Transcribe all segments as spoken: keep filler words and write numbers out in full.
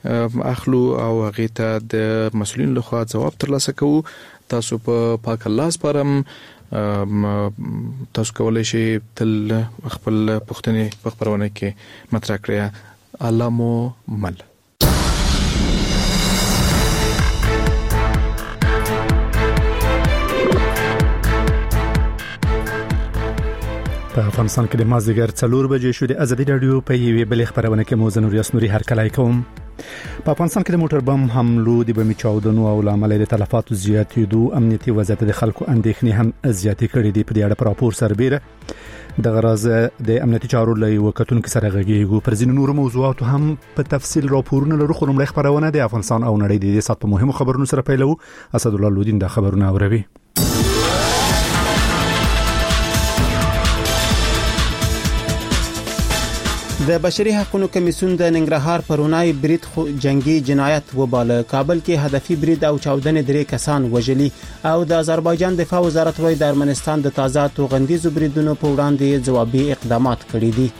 اخلو او هغه ته د مسؤلین لخوا جواب ترلاسه کوو. تاسو په پاک الله سپارم، تاسو کولای شئ تل خپل پوښتنې په خبرونه کې مطرح کړئ. الله مو مل. په افغانستان کې د مازدیګر څلور بجې شو. د ازادي رادیو په یوې بلې خبرونه کې موزن ریاس نوري هرکلای کوم. په افغانستان کې د موټر بم حملو د بمي چاودنو او لامل د تلفاتو زیاتېدو امنیتي وضعیت د خلکو اندېښنې هم زیاتې کړې دي. په دې اړه راپور سربېره د غراز د امنیتي چارو لې وکټونکو سره غږیږو. پر ځینو نورو موضوعاتو هم په تفصیل راپورونه لرو. خو لومړی خبرونه د افغانستان او نړۍ د دې سات په مهمو خبرونو سره پیلو. اسد الله لودین د خبرونه اوروي. د بشري حقوقو کمیسیون د ننګرهار پرونای برید جنگي جنایت وباله. کابل کې هدفي برید او چاودنې درې کسان وژلي او د آذربایجان دفاع وزارت وايي د ارمنستان د تازه توغندیزو بریدونو په وړاندې ځوابي اقدامات کړي دي.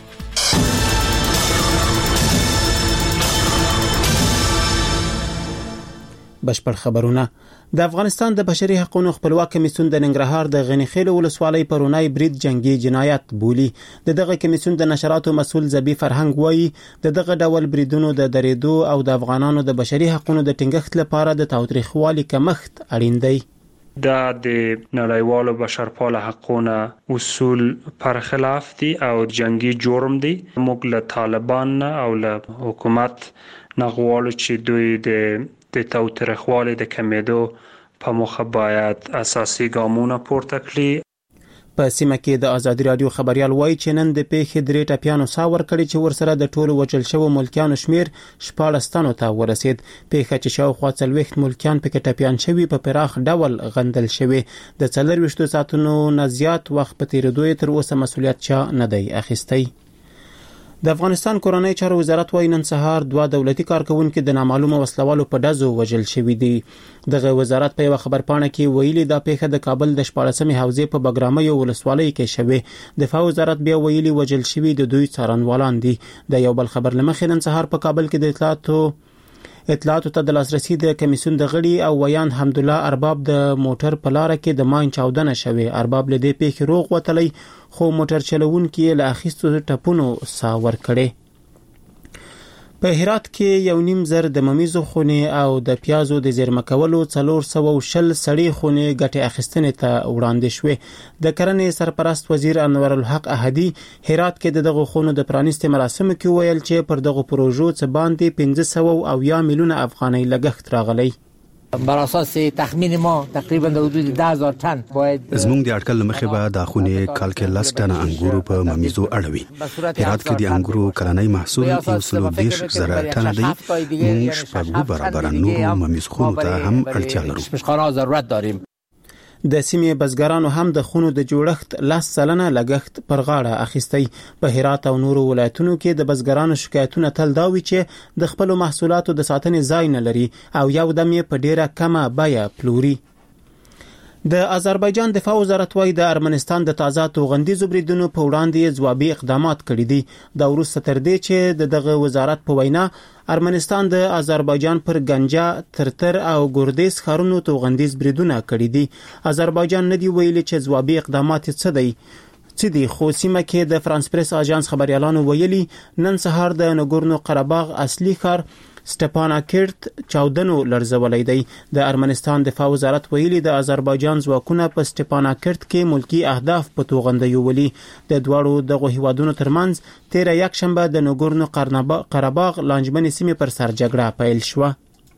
بشپړ خبرونه. د افغانستان د بشري حقوقو خپلواک کمیسیون د ننګرهار د غنیخیل ولسوالۍ پرونای برید جنگي جنایت بولی. د دغه کمیسیون د نشراتو مسول زبی فرهنګ وایي د دغه ډول بریدونو د درېدو او د افغانانو د بشري حقوقو د ټینګښت لپاره د تاوتریخوالي کمښت اړین دی. دا د نړیوالو بشرپاله حقوقو اصول پر خلاف دي او جنگي جرم دي. موږ له طالبان او له حکومت نغوالو چې دوی د د تاوتریخوالي د کمیدو په مخه باید اساسي ګامونه پورته کړي. په سیمه کې د ازادي رادیو خبريال وایي چې نن د پیښې درې ټاپیانو ساور کړي چې ورسره د ټولو وچل شوو ملکیانو شمیر شپږ تنو ته ورسید. پیښه چې شاوخوا څلوېښت ملکیان پکې ټاپیان شوي په پراخ ډول غندل شوي. د څلورویشت ساعتونو نه زیات وخت په تیریدو تر اوسه مسولیت چا نه دی اخیستی. د افغانستان کورنۍ چارو وزارت وايي نن سهار دوه دولتي کارکونکو د نامعلومه وسلوالو په ډزو وژل شوي دي. دغه وزارت په یو خبرپاڼه کې ویلي دا پیښه د کابل د شپاړسمې حوزې په بګرامۍ ولسوالۍ کې شوې. دفاع وزارت بیا ویلي وژل شوي د دوی څارنوالان دي. د یو بل خبر لمخې نن سهار په کابل کې د اطلاعاتو اطلاعاتو ته د لاسرسي د کمیسیون د غړي او ویان حمدالله ارباب د موټر په لار کې د ماین چاودنه شوې. ارباب له دې پیښې روغ وتلی خو موټر چلوونکي له اخیستو ټپونو سا ور کړي. په هرات کې یو نیم زر د ممیزو خونې او د پیازو د زیرمه کولو څلور سوه شل سړې خونې ګټې اخیستنې ته وړاندې شوې. د کرنې سرپرست وزیر انور الحق احدي هرات کې د دغه خونو د پرانیستي مراسمو کې ویل چې پر دغه پروژو څه باندې پنځه سوه اویا میلیونه افغانۍ لګښت راغلی. بر اساس تخمین ما تقریبا د حدود ده هزار تن باید زموږ د اټکل مخه به د خونې کال کې لاس ټن انګورو په ممیزو اړوي. هرات کې د انګورو کلنۍ محصول یو سل دیش زره ټن دی. موږ شپږ برابر نورو ممیز خونو ته هم اړتیا لرو. مشخانه ضرورت داریم. د سیمې بزګرانو هم د خونو د جوړښت لاس سلنه لګښت پر غاړه اخیستی. په هرات او نورو ولایتونو کې د بزګرانو شکایتونه تل دا وي چې د خپل محصولاتو د ساتنې ځای نه لري او یو دم یې په ډیره کمه بیه پلوري. د آذربایجان دفاع وزارت وايي د ارمنستان د تازه توغندیزو بریدونو په وړاندې ځوابي اقدامات کړي دي. دا وروسته تر دې چې دغه وزارت په وینا ارمنستان د آذربایجان پر گنجا، ترتر او ګوردیس ښارونو توغندیز بریدونه کړي دي. آذربایجان نه دی ویلي چې ځوابي اقدامات څه دي. څه دي خو سیمه کې د فرانس پریس اژانس خبريالانو ویلي نن سهار د نګورنو قرهباغ اصلي ښار سټپاناکرت چاودنو لرزولای دی. د ارمنستان دفاع وزارت ویلي د آذربایجان ځواکونه په سټپاناکرت کې ملکی اهداف په توغنده یولي. د دواړو دغه هیوادونو ترمنځ تیر یک شنبه د نګورنو قرهباغ لانجمنې سیمې پر سر جګړه پیل شوه.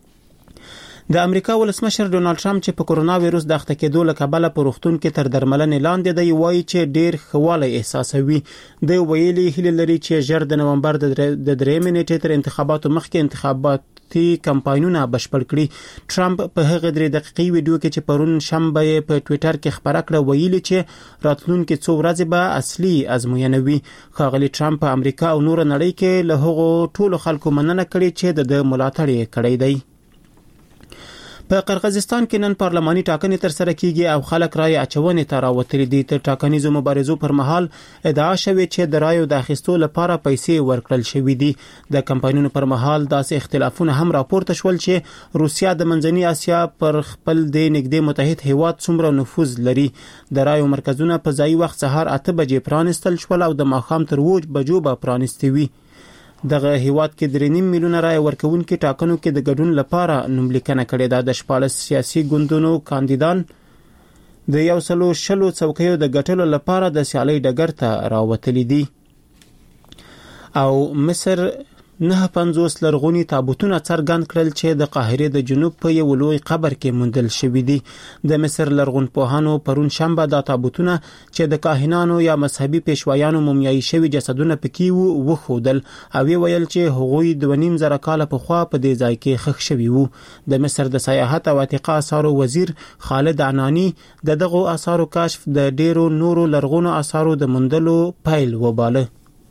د امریکا ولسمشر ډونالد ټرمپ چې په کورونا وایروس د اخته کېدو له کبله په روغتون کې تر درملنې لاندې دی وایي چې ډیر خواله احساسوي. د ویلي هیله لري چې ژر د نومبر د درېمې نیټې تر انتخاباتو مخکې انتخاباتي کمپاینونه بشپړ کړي. ټرمپ په هغه درې دقیقې ویډیو کې چې پرون شنبه په ټوئیټر کې خبره کړه ویلي چې راتلونکي څو ورځې به اصلي ازموینه وي. ښاغلي ټرمپ په امریکا او نور نړۍ کې له هغو ټولو خلکو مننه کړې چې د ملاتړ یې کړی دی. په قرغیزستان کې نن پارلماني ټاکنې تر سره کیږي او خلک رای اچونې ته راوتلي دي. تر ټاکنیزو مبارزو پر مهال ادعا شوې چې د رایو د اخیستو لپاره پیسې ورکړل شوې دي. د کمپاینونو پر مهال داسې اختلافونه هم راپورته شول چې روسیا د منځنۍ اسیا پر خپل د نږدې متحد هیواد څومره نفوذ لري. د رایو مرکزونه په ځای وخت سهار اته بجې پرانستل شول او د ماښام تر اووه بجو به پرانستي وي. دغه هیواد کې درې نیم میلیونه رای ورکوونکي ټاکنو کې د ګډون لپاره نوملیکنه کړې ده. د شپاړس سیاسي ګوندونو کاندیدان د یو سلو شلو څوکیو د ګټلو لپاره د سیالۍ ډګر ته راوتلي دي. او مصر نه پنځوس لرغوني تابوتونه څرګند کړل چې د قاهره د جنوب په یو لوی قبر کې موندل شوی دي. د مصر لرغونپوهانو پرون شنبه د تابوتونه چې د کاهنانو یا مذهبي پیشوایانو مومیایي شوی جسدونه پکې وو وښودل او ویل چې هغوی د نیم زره کال په خوا په دې ځای کې خښ شوی وو. د مصر د سیاحت او عتیقه آثارو وزیر خالد عنانی د دغه آثارو کشف د ډیرو نورو لرغونو آثارو د موندلو پیل وباله.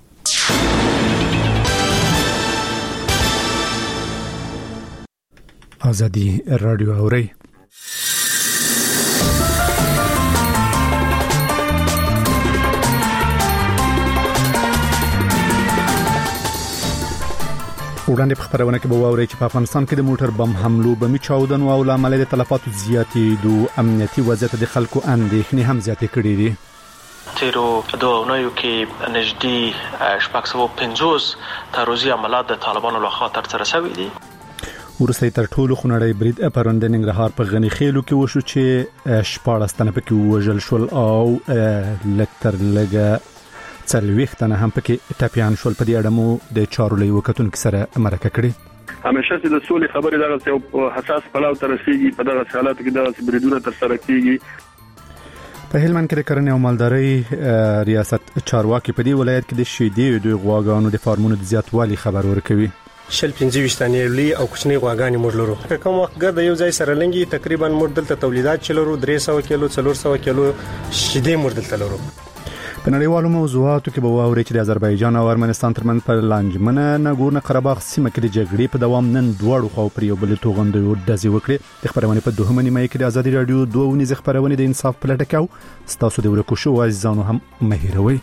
آزادی رادیو اوري وړاندې په خبرونه کې به واوري چې په افغانستان کې د موټر بم حملو بمي چاودنو او لامل د تلفاتو زیاتېدو امنیتي وضعیت د خلکو اندېښنې هم زیاتې کړې دي. تیرو دوه اونیو کې نږدې شپږ سوه پنځوس تروریستي عملیات د طالبانو لخوا ترسره شوي دي. ورسته تر ټولو خونړی برید پروند ننګرهار په غنی خېلو کې وشو چې شپاړس تنه پکې وژل شول او لکتر لګه څلوېښت تنه هم پکې ټپيان شول. په دې اړه مو د چارو لوی وکتونکو سره مرکه کړې. همیشه چې د سولې خبرې دغه یو حساس پړاو ته رسیږي، په دغه حالاتو کې دغه بریدونه تر سره کیږي. په هلمند کې د کرنې او مالدارۍ ریاست چارواکي په دې ولایت کې د شیدې د غواګانو د فارمونو د زیاتوالي خبر ورکوي. شل پنځه وشتانې لوی او کوچنی غواګانې موږ لرو. کوم وخت ګرد یو ځای سره لنګي تقریبا موږ دلته تولیدات چلرو درې سوه کیلو څلور سوه کیلو شیدې موږ دلته لرو. په نړیوالو موضوعاتو کې به واوري چې د آذربایجان او ارمنستان ترمنځ پر لانجمنه ناګورنو قرهباغ سیمه کې د جګړې په دوام نن دواړو خواو پر یو بل توغندو ډزې وکړې. د خبرونه په دوهمه نیمه کې د آزادي رادیو دوه ونیز خبرونه د انصاف په لټه کې تاسو د ورکو شو عزیزانو هم مهیروي.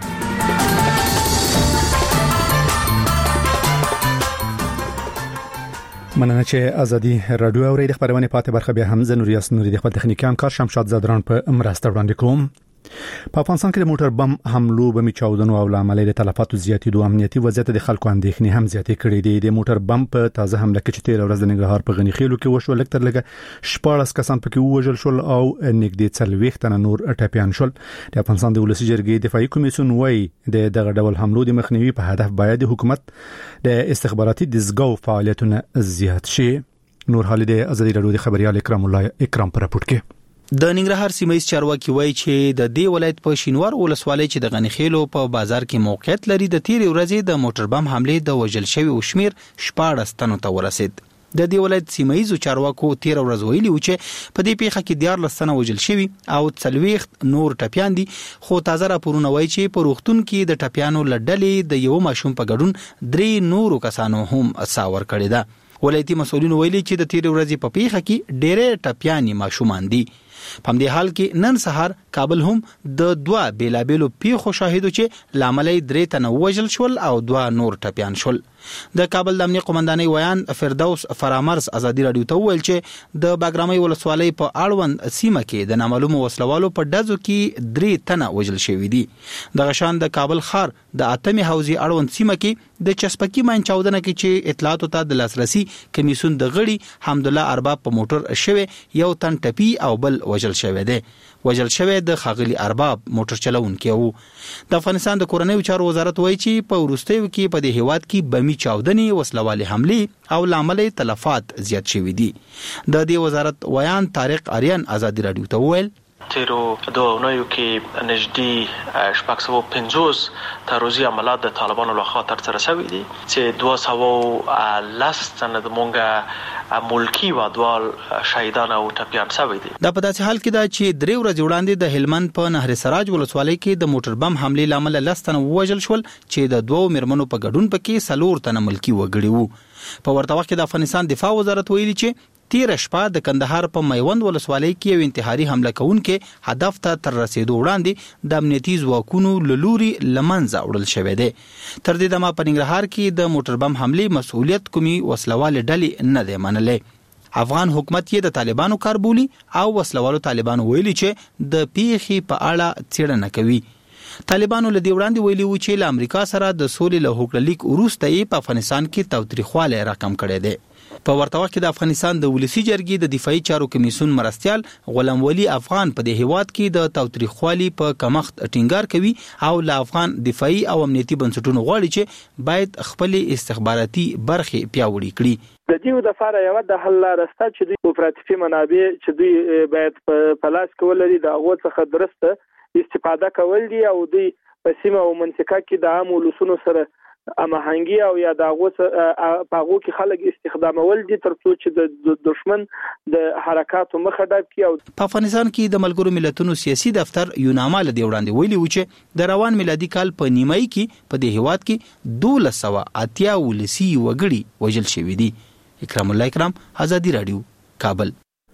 مننه چې آزادي رادیو اوري. د خبرونه پاتې برخه به هم زنوریاس نوري د خپل تخنیکی همکار شمشاد زادران په مرسته وړاندې کوم. په افغانستان کې د موټر بم حملو بمي چاودنو او لامل د تلفاتو زیاتېدو امنیتي وضعیت د خلکو اندېښنې هم زیاتې کړې دي. د موټر بم په تازه حمله کې چې تیر ورځ د ننګرهار په غنی خېلو کې وشو لکتر لګه شپاړس کسان پکې وژل شل او نږدې څلوېښت تنه نور ټپيان شول. د افغانستان د ولسی جرګې دفاعي کمیسیون وايي د دغه ډول حملو د مخنیوي په هدف باید د حکومت د استخباراتي دزګو فعالیتونه زیات شي. نور حال د آزادي رادیو د خبريال اکرام الله اکرام پر راپورټ کې د ننګرهار سیمه چارواکي وایي چې د دې ولایت په شینوار ولسوالۍ چې د غنیخېلو په بازار کې موقعیت لري د تیر ورځې د موټر بم حمله د وژل شوی او شمیر شپاړس تنو ته ورسید. د دې ولایت سیمه چارواکو تیر ورځ ویلي و چې په دې پیښه کې دیارلس تنه وژل شوی او څلوېښت نور ټپيان دي. خو تازه راپورونه وایي چې په روغتون کې د ټپيانو لړډلې د یو ماشوم په ګډون درې نورو کسانو هم ساور کړی ده. ولایتي مسؤلین ویلي چې د تیر ورځې په پیښه کې ډېرې ټپيان ماشومان دي. په دې حال کې نن سهار کابل هم د دوا بیلابېلو پیښو شاهدو چې لامل درې تنه وژل شول او دوا نور ټپيان شول. د کابل د امنیت قومندانۍ ویان فردوس فرامرز آزادي رادیو ته ویل چې د باګرامي ولسوالۍ په اړوند سیمه کې د نامعلومو وسلوالو په ډزو کې درې تنه وژل شوي دي. د غشان د کابل ښار د اتمې حوزې اړوند سیمه کې د چسپکی ماین چاودنه کې چې اطلاعاتو ته د لاسرسي کمیسیون د غړي حمد الله ارباب په موټر شوی یو تن ټپي او بل وژل شوی دی. وژل شوی د خاغلی ارباب موټر چلوونکی وو. د افغانستان د کورنیو چارو وزارت وایي چې په وروستیو کې په دې هیواد کې بمي چاودنې وسلوالې حملې او لامل تلفات زیات شوي دي. د دې وزارت ویان طارق آریان آزادي رادیو ته وویل تیرو دوه اونیو کې نږدې شپږ سوه پنځوس تروریستي عملیات د طالبانو لخوا ترسره شوي دي چې دوه سوه لس تنه د مونږه ملکی وادوال شهیدان او ټپيان شوي دي. دا په داسې حال کې ده چې درې ورځې وړاندې د هلمند په نهر سراج ولسوالۍ کې د موټر بم حملې لامل لس تنه وژل شول چې د دوو میرمنو په ګډون پکې څلور تنه ملکی وګړي وو. په ورته وخت کې د افغانستان دفاع وزارت ویلي چې تیر شپه د کندهار په میوند ولسوالۍ کې یو انتحاري حمله کوونکې هدف ته تر رسیدو وړاندې د امنیتي ځواکونو له لوري له منځه وړل شوی دی. تر دې دمه په ننګرهار کې د موټر بم حملې مسؤلیت کومي وسلوالې ډلې نه دی منلې. افغان حکومت یې د طالبانو کار بولي او وسلوالو طالبانو ویلي چې د پیښې په اړه څېړنه کوي. طالبانو له دې وړاندې ویلي و چې له امریکا سره د سولې له هوکړه لیک وروسته یې په افغانستان کې تاوتریخوالی راکم کړی دی. په ورته وخت کې د افغانستان د ولسی جرګې د دفاعي چارو کمیسیون مرستیال غلام ولی افغان په دې هیواد کې د تاوتریخوالی په کمښت ټینګار کوي او له افغان دفاعي او امنیتي بنسټونو غواړي چې باید خپل استخباراتي برخې پیاوړې کړي. د دې د لپاره یو د حل لاره شته چې دوی کوپراتیفي منابع چې دوی باید په لاس کې ولري د هغو څخه درسته استفاده کول دي او دوی په سیمه او منطقه کې د عام ولسونو سره امهنګي او یا د هغو په هغو کې خلک استخدامول دي ترڅو چې د دشمن د حرکاتو مخه ډب کړي. او په افغانستان کې د ملګرو ملتونو سیاسي دفتر یوناما له دې وړاندې ویلي و چې د روان میلادي کال په نیمایي کې په دې هیواد کې دولس سوه اتیا ولسي وګړي وژل شوي دي. اکرام الله اکرام، آزادی رادیو، کابل.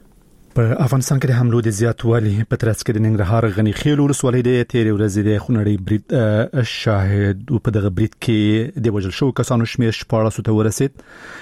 په افغانستان کې د حملو د زیاتوالي په ترڅ کې د ننګرهار غنی خیل ولسوالۍ د تیرې ورځې د خونړۍ برید شاهد او په دغه برید کې د وژل شوو کسانو شمېر شپاړسو ته ورسید.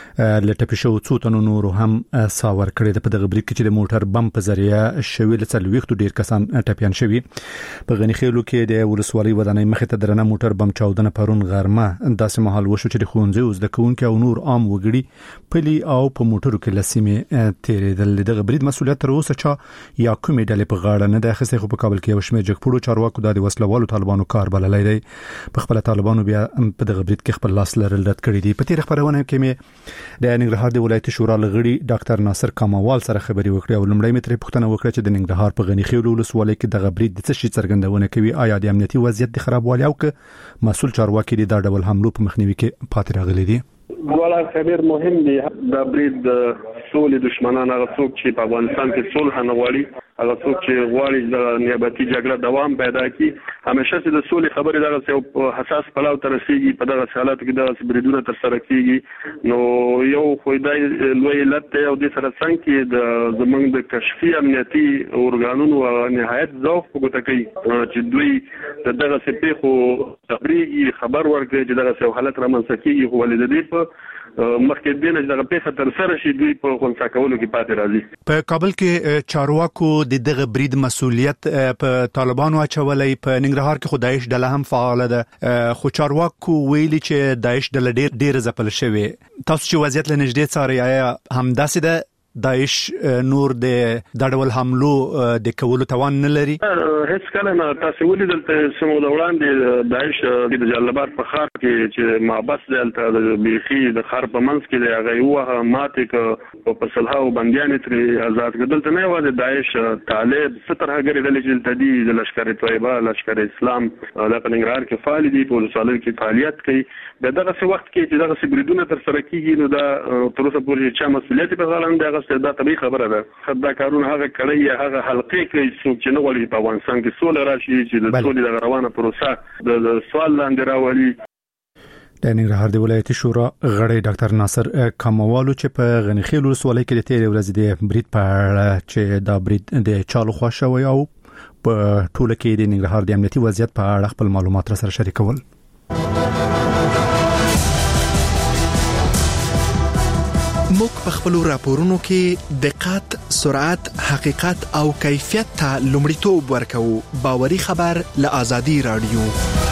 له ټپي شوو څو تنو نورو هم ساه ورکړې ده. په دغه برید کې چې د موټر بم په ذریعه شوي له څلوېښتو ډېر کسان ټپیان شوي. په غنی خیلو کې د ولسوالۍ ودانۍ مخې ته درنه موټر بم چاودنه پرون غرمه داسې مهال وشو چې د ښوونځیو زده کوونکي او نور عام وګړي پلي او په موټرو کې له سیمې تېرېدل. دغه برید مسؤلیت تر اوسه چا یا کومې ډلې په غاړه نه ده اخیستی، خو په کابل کې یو شمېر جګپوړو چارواکو دا د وسلوالو طالبانو کار بللی دی. په خپله طالبانو بیا په دغه برید کې خپل لاس لرل رد کړي دي. په تېره خپرونه کې مې د ننګرهار د ولایتي شورا لغړي ډاکټر ناصر کاموال سره خبرې وکړې او لومړی مې ترې پوښتنه وکړه چې د ننګرهار په غني خیلو ولسوالۍ کې دغه برید د څه شي څرګندونه کوي. آیا د امنیتي وضعیت د خرابوالي او که مسؤل چارواکي د دا ډول حملو په مخنیوي کې پاتې راغلي دي؟ والا خبر مهم دی. دا برید سولې دشمنان هغه څوک چې په افغانستان کې صلح نه غواړي، هغه څوک چې غواړي د نیابتي جګړه دوام پیدا کړي، همیشه چې د سولې خبرې دغه یو حساس پلاو ته رسیږي. په دغه حالاتو کې دغه بریدونه ترسره کیږي. نو یو خو دا لوی علت دی او د سره څنګه کې د زمونږ د کشفي امنیتي ارګانونو نهایت ضعف په ګوته کوي چې دوی دغه سپېخو تبریږي خبر ورکړي چې دغه یو حالت رامنځته کیږي. خو ولې د دې په مخکې دینه دغه پیښه تر سره شي دوی په خونسا کولو کې پاتې راځي. په کابل کې چارواکو د دغه برید مسؤلیت په طالبانو اچولای. په ننګرهار کې خو داعش ډله هم فعال ده، خو چارواکو ویلي چې داعش ډله ډېر ډېر ځپل شوی. تاسو چې وضعیت له نږدې څارئ آیا همداسې ده داعش نور د دړول حملو د کولو توان نه لري؟ هیڅ کله نه. تاسو ولیدل چې سمو د وړاندې داعش د جلال آباد په ښار کې چې محبس دلته د بیخي د ښار په منځ کې د هغه یو ماته ک په صلحو بنديان تر آزاد کړل. ته نه و د داعش طالب ستر هغه ډلې چې تدي د لشکر طیبه، لشکر اسلام د پنګرار کې فعال دي، په ولسوالۍ کې فعالیت کوي. دغه څه وخت کې چې دغه بریدونه تر سره کیږي نو دا تر اوسه پورې چې مسؤلیت په غاړه نه ده. دا طبيعي خبره ده. خدای کارونه هغه کړی هغه حلقې کوي چې نه غواړي په افغانستان کې سوله راشي، چې د سولې د روانه پروسه د سوال لاندې راولي. د ننګرهار د ولایتي شورا غړی ډاکټر ناصر کاموالو چې په غنی خیل ولسوالۍ کې د تیرې ورځې د برید په اړه چې دا برید د چالو خوا شوی او په ټوله کې د ننګرهار د امنیتي وضعیت په اړه خپل معلومات سره شریکول. موږ په خپل راپورونو کې دقت، سرعت، حقیقت او کیفیت ته لومړیتوب ورکوو. باوري خبر له آزادی رادیو.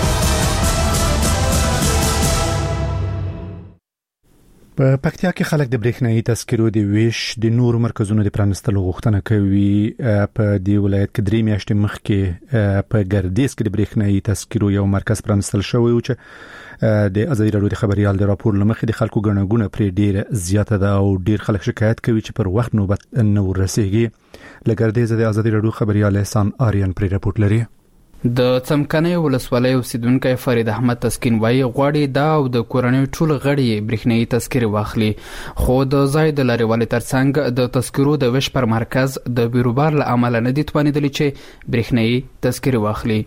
په پکتیا کې خلک د برېښنايي تذکرو د ویش د نورو مرکزونو د پرانستلو غوښتنه کوي. په دې ولایت کې درې میاشتې مخکې په ګردیز کې د برېښنايي تذکرو یو مرکز پرانستل شوی و چې د ازادي راډیو د خبريال د راپور لمخې د خلکو غنغونه پرې ډیر زیاته ده او ډیر خلک شکایت کوي چې پر وخت نوبت نه ورسیږي. لګردیز د ازادي راډیو خبريال احسان آریان پرې راپورټ لري. د څمکنۍ ولسوالۍ اوسیدونکو فرید احمد تسکین وایي غواړي دا او د کورنۍ ټول غړي برېښنايي تذکره واخلي، خو د ځای د لارېوالۍ ترڅنګ د تذکرو د ویش پر مرکز د بیروبار له امله نه دي توانېدلي چې برېښنايي تذکره واخلي.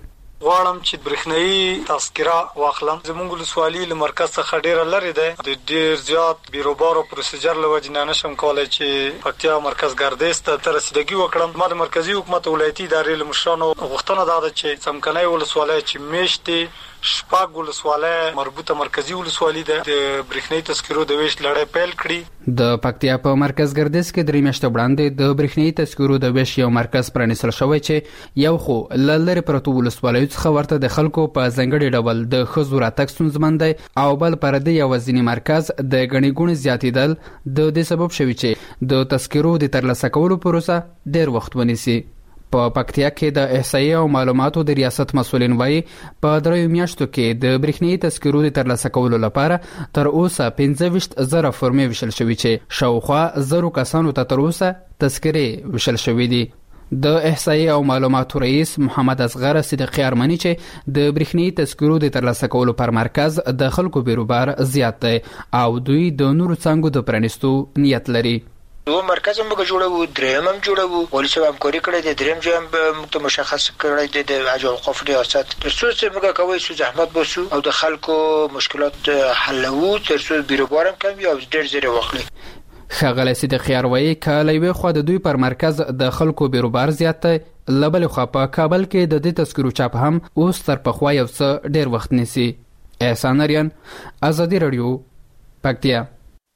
غواړم چې برېښنايي تذکره واخلم. زموږ ولسوالي له مرکز څخه ډیره لرې ده. د ډیر زیات بیروبار او پروسیجر له وجې نه نشم کولای چې پکتیا مرکز ګردیز ته رسیدګي وکړم. ما د مرکزی حکومت ولایتي ادارې له مشرانو غوښتنه ده چې څمکنۍ ولسوالۍ چې میشتې شپږ ولسوالۍ مربوطه مرکزی ولسوالي ده د برېښنايي تذکرو د ویش لړۍ پیل کړي. د پکتیا په مرکز ګردیز کې درې میاشتې وړاندې د برېښنايي تذکرو د ویش یو مرکز پرانیستل شوی چې یو خو له لرې پرتو ولسوالیو څخه ورته د خلکو په ځانګړي ډول د ښځو راتګ ستونزمن دی او بل پر دې یوازینی مرکز د ګڼې ګوڼې زیاتېدل د دې سبب شوي چې د تذکرو د ترلاسه کولو پروسه ډېر وخت ونیسي. په پکتیا کې د احصایې او معلوماتو د ریاست مسؤلین وایي په دریو میاشتو کې د برېښنايي تذکرو د ترلاسه کولو لپاره تر اوسه پنځه ویشت زره فورمې ویشل شوي چې شاوخوا زرو کسانو ته تر اوسه تذکرې ویشل شوي دي. د احصایې او معلوماتو رئیس محمد اصغر صدیقی ارمنی چې د برېښنايي تذکرو د ترلاسه کولو پر مرکز د خلکو بیروبار زیات دی او دوی د نورو څانګو د پرانیستو نیت لري. یو مرکز هم موږ جوړو، دریم هم جوړو، ولې چې همکاري کړې ده، دریم چې هم موږ ته مشخص کړی دی د اجر القاف ریاست تر څو چې موږ کوي چې زحمت بسو او د خلکو مشکلات حلوو تر څو بیروبار هم کم او ډېر زیره واخلي. ښاغلی صدیقی اروایي که له یوې خوا د دوی پر مرکز د خلکو بیروبار زیات دی، له بلې خوا په کابل کې د دې تذکرو چاپ هم اوس تر پخوا یو څه ډېر وخت نیسي. احسان اریان، ازادي راډیو، پکتیا.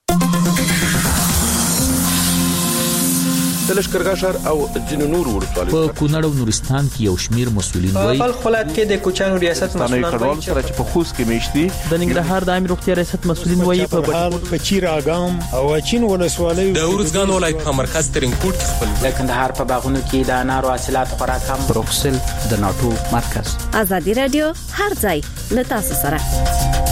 د لښکرګاه ښار او ځینو نورو ولسوالیو په کونړ او نورستان کې یو شمیر مسؤلین وایي په خپل کې د کوچانو ریاست مسؤلین وایي چې په خوست کې میشتي د ننګرهار د عامه روغتیا ریاست مسؤلین وایي په بهار په چیراګام او چین ولسوالیو د اورزګان ولایت په مرکز ترینکوټ خپل د کندهار په باغونو کې د انارو حاصلات خوراک هم بروکسل د ناتو مرکز. ازادي رادیو هر ځای له تاسو سره.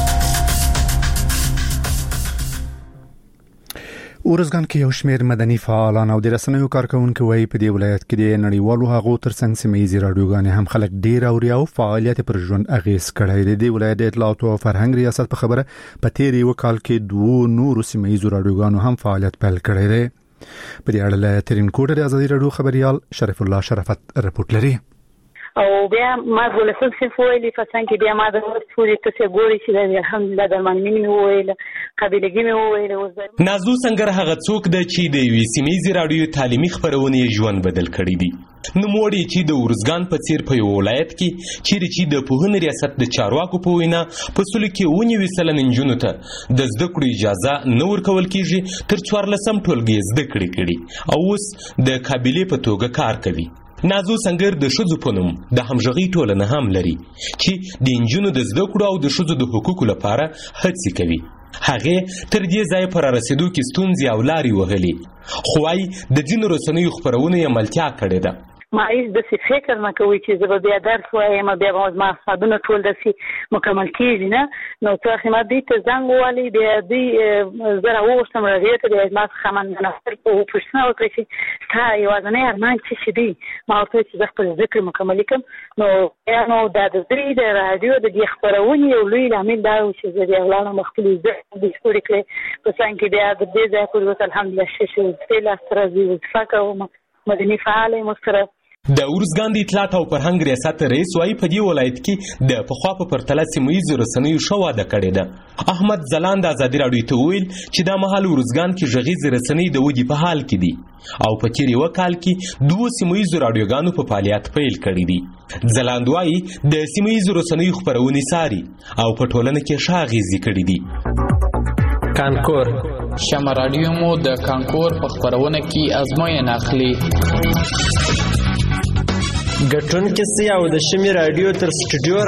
اورزګان کې یو شمیر مدني فعالان او د رسنیو کارکونکو وایي په دې ولایت کې د نړیوالو هغو ترڅنګ سیمه‌یزې راډیوګانې هم خلک ډیر اوري او فعالیت پر ژوند اغیز کړی دی. د ولایت د اطلاعات او فرهنګ ریاست په خبره په تیر یو کال کې دوه نورو سیمه‌یزو راډیوګانو هم فعالیت پیل کړی دی. په دې اړه له ترینکوټ د ازادي راډیو خبريال شریف الله شرافت رپورټ لري. او بیا ما ولسل څه ویلي فسان کې بیا ما د ټولې څه ګوري چې الحمدلله د منمن مې ویل قبيلګي مې ویل. نازو سنگر هغه څوک د چې د وی سیمېزي رادیو تعلیمي خبرونه ژوند بدل کړی دي. نو موړي چې د اورزګان په څیر په ولایت کې چې چې د پوهنې ریاست د چارواکو په وینا په سلو کې ونی وسل ننجونو ته د زده کړو اجازه نه ورکول کیږي تر څوارلسم ټولګي زده کړې کړي او اوس د قبيله په توګه کار کوي. نازو سنگر د شذو پونم د همغږي ټولنه هم لري چې د انجونو د زده کړو او د شذو د حقوقو لپاره هڅې کوي. هغه تر دې ځای پر رسیدو کې ستونزې او لارې وهلي خو وايي د ځینو رسنیو خبرونه یې ملتیا کړې ده. ما هیڅ داسې فکر نه کوي چې زه به بیا درس وایم بیا به زما حسابونه ټول داسې مکمل کېږي نه. نو څه وخت ما دوی ته زنګ ووهلی بیا دوی زه راوغوښتم راډیو ته بیا ما څخه مننه پوښتنه وکړه چې ستا یوازینی ارمان څه شي دی. ما ورته وویل چې زه خپل زده کړې مکملې کړم. نو بیا نو دا د دوی د راډیو د دې خپرونې یو لوی لامل دا و چې زه بیا ولاړم خپلې زده کړې پورې کړې په څنګ کې بیا د دې ځای پورې اوس الحمدلله ښه ښه وظیفې لاسته راځي وظیفه کوم مدني فعال یم ورسره. د اورزګان د اطلاعات او فرهنګ ریاست رئیس وايي په دې ولایت کې د پخوا په پرتله سیمه‌یزو رسنیو ښه واده کړې ده. احمد زلاند ازادي راډیو ته ویل چې دا مهال اورزګان کې غږیز رسنۍ د ودی په حال کې دي او په تیر یو کال کې دوه سیمه‌یزو راډیوګانو په فعالیت پیل کړی دي. زلاند وايي د سیمه‌یزو رسنیو خبرونه ساري او په ټولنه کې ښه اغیزې کړې دي. کانکور شمع راډیو مو د کانکور په خبرونه کې ازموینه اخلي. ګټون کې سي او د شمی رادیو تر سټوډیو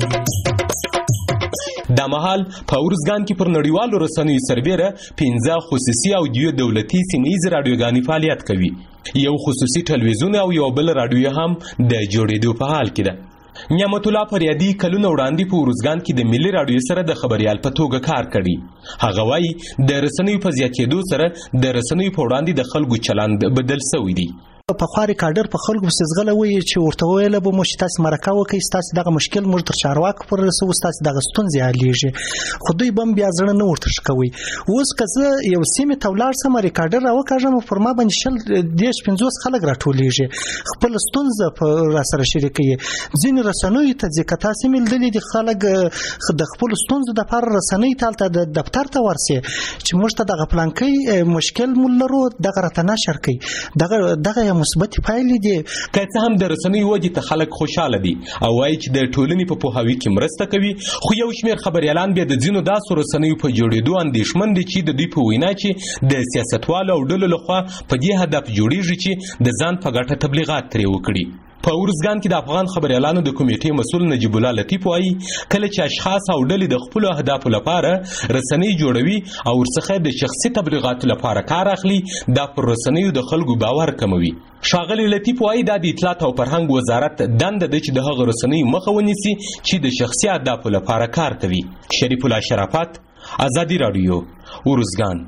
راسي. دا مهال په اورزګان کې پر نړیوالو رسنیو سربېره پنځه خصوصي او دیو دولتي سیمه‌یزې راډیوګانې فعالیت کوي. یو خصوصي ټلویزیون او یو بل راډیو هم د جوړېدو په حال کې ده. نعمت الله فریادي کلونه وړاندې په اورزګان کې د ملي راډیو سره د خبريال په توګه کار کړی. هغه وايي د رسنیو په زیاتېدو سره د رسنیو په وړاندې د خلکو چلند بدل شوی دی. په خواري کاډر په خلکو سزغله وي چې ورته ویل به مو چې تاسو مرکه وکړئ تاسو دغه مشکل موږ تر چارواکو پر رسو تاسو دغه ستونزې حلېږي خو دوی بم بیا ځړه نه ورته شکوي اوس که زه یو سیمې ته ولاړ سم ریکارډر راوکاږم پر ما باندې شل دیش پنځوس خلک راټولیږي خپل ستونزه په را سره شریکوي ځینې رسنیو ته ځکه تاسو مې لیدلي دي خلک د خپل ستونزو د لپاره رسنۍ ته د دفتر ته ورسي چې موږ ته دغه پلانکۍ مشکل مول لرو دغه راته نشر کوي دغه دغه مثبت پایلې دي که څه هم د رسنۍ وجې ته خلک خوشاله دي او وایي چې د ټولنې په پوهاوي کې مرسته کوي خو یو شمېر خبریالان بیا د ځینو داسو رسنیو په جوړېدو اندېښمن دي چې د دوی په وینا چې د سیاستوالو او ډلو لخوا په دې هدف جوړیږي چې د ځان په ګټه تبلیغات ترې وکړي په ورزګان کې د افغان خبریالانو د کمیټې مسؤل نجیب الله لطیف وایي کله چې اشخاص او ډلې د خپلو اهدافو لپاره رسنۍ جوړوي او ورڅخه د شخصي تبلیغاتو لپاره کار اخلي دا پر رسنیو د خلکو باور کموي ښاغلی لطیف وایي دا د اطلاعات او فرهنګ وزارت دنده ده چې د هغه رسنیو مخه ونیسي چې د شخصي اهدافو لپاره کار کوي شریف الله شرافت ازادي رادیو ورزګان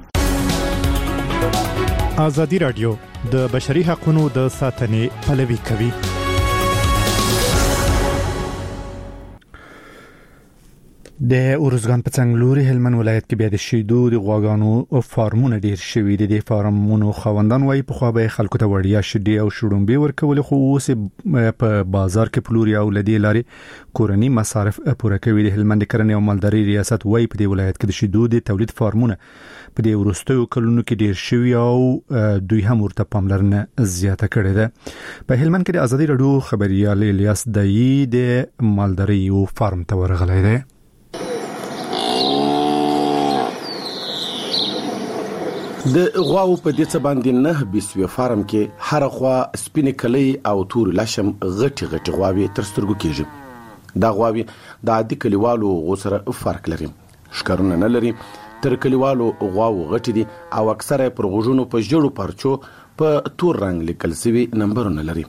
ازادي رادیو د بشري حقوقو د ساتنې پلوي کوي د اورزګان په څنګلوري هلمند ولایت کې بیا د شیدو د غواګانو فارمونه ډیر شوي دي د فارمونو خوندان وایي په خو به خلکو ته وړیا شیدې او شړومبې ورکول خو اوس په بازار کې پلوري او لدی لاري کورنی مصارف پوره کوي د هلمند کرنې او مالداري ریاست وایي په دې ولایت کې د شیدو د تولید فارمونه په دې ورستیو کلونو کې ډیر شوي او دوی هم ورته پاملرنه زیاته کړې ده په هلمند کې د ازادي رادیو خبريال الیاس دای د مالداري او فارم ته ورغلی دی د غواو په دې څه باندې نه بیسوي فارم کې هر خوا سپینې کلی او تور لشم غټي غټي غواوي تر سترګو کېږي دا غواوي د عادي کلیوالو غوسره فرق لري ښکارونه نه لري تر کلیوالو غواو غټي دي او اکثره پر غوژونو په جوړو پرچو په تور رنگ لیکل شوی نمبرونه لري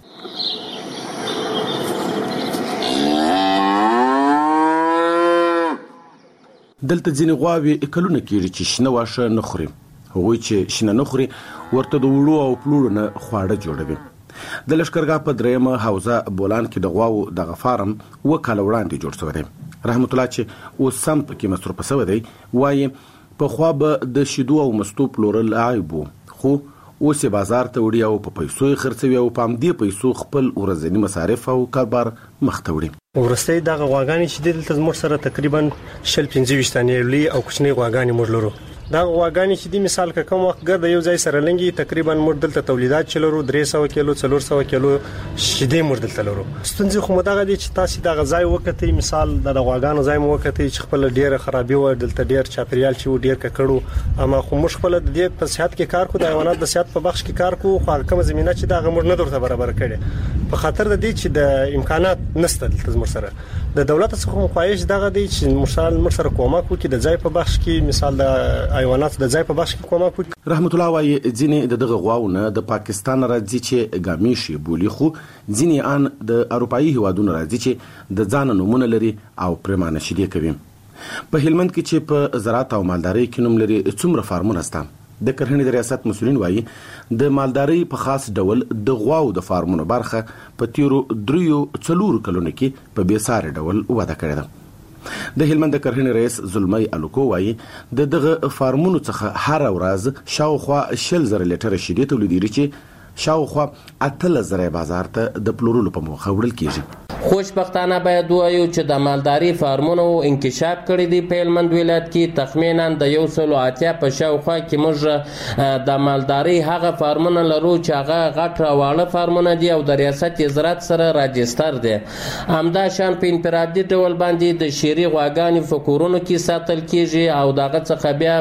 دلته ځینې غواوي کلونه کېږي چې شنه واښه نه خوري هغوی چې شنه نه خوري ورته د وړو او پلوړو نه خواړه جوړوي د لښکرګاه په درېیمه حوزه بولان کې د غواو دغه فارم اوه کاله وړاندې جوړ شوی دی رحمت الله چې اوس هم پکې مصروفه شوی دی وایي پخوا به د شیدو او مستو پلورل عیب و خو اوس یې بازار ته وړي او په پیسو یې خرڅوي او په همدې پیسو خپل ورځني مصارف او کاروبار مخ ته وړي ورسته دغه غواګانې چې دلته زموږ سره تقریبا شل پنځه ویشت تنې لوی او کوچنۍ غواګانې موږ لرو دا غواګانې چې د مثال که کوم وخت ګرځي یو ځای سره لنګي تقریبا موږ دلته تولیدات چلرو درې سوه کیلو څلور سوه کیلو شیدې موږ دلته لرو ستونزې خو مدغه دي چې تاسو دغه ځای وکړئ مثال د غواګانو ځای مو وکړئ چې خپل ډیره خرابي و دلته ډیر چاپریال چې ډیر ککړو اما خو موږ خپل د دې په صحت کې کار کوو د حیوانات د صحت په بخش کې کار کوو خو کوم زمينه چې دغه موږ نه درته برابر کړي په خاطر د دې چې د امکانات نشته دلته موږ سره د دولت څخه خواهش دغه دی چې مثال موږ سره کومک وکړي د ځای په بخش کې مثال د حیوانات د ځای په بخش کې کومک وکړي رحمت الله وايي ځینې دغه غواونه د پاکستان راځي چې ګامیشي بولی خو ځینې ان د اروپאי هوادونو راځي چې د ځان نمونه لري او پرمانه شیدې کوي په هلمند کې چې په زراعت او مالداري کې نوم لري څومره فارمونه سته د کرهڼې د ریاست مسولین وایي د مالداري په خاص ډول د غواو د فارمونو برخه په تیرو دریو څلور کلونو کې په بیساره ډول وده کړې ده د هلمند کرهڼې رئیس زلمی الوکو وایي د دغه فارمونو څخه هر ورځ شاوخوا شل زره لیټر شیدې تولیدېږي چې شاوخوا اتلس زره بازار ته د پلورلو په موخه وړل کیږي خوشبختانه باید وایو چې د مالداري فارمونو انکشاف کړی دی په هلمند ولایت کې تخمینا د یو سل اتیا په شاوخوا کې موږ د مالداري هغه فارمونه لرو چې هغه غټ راواړه فارمونه دي او د ریاست زراعت سره راجستر دي همدا شان په انفرادي ډول باندې د شيري غواګانې فکورونو کې ساتل کیږي او دغه څخه بیا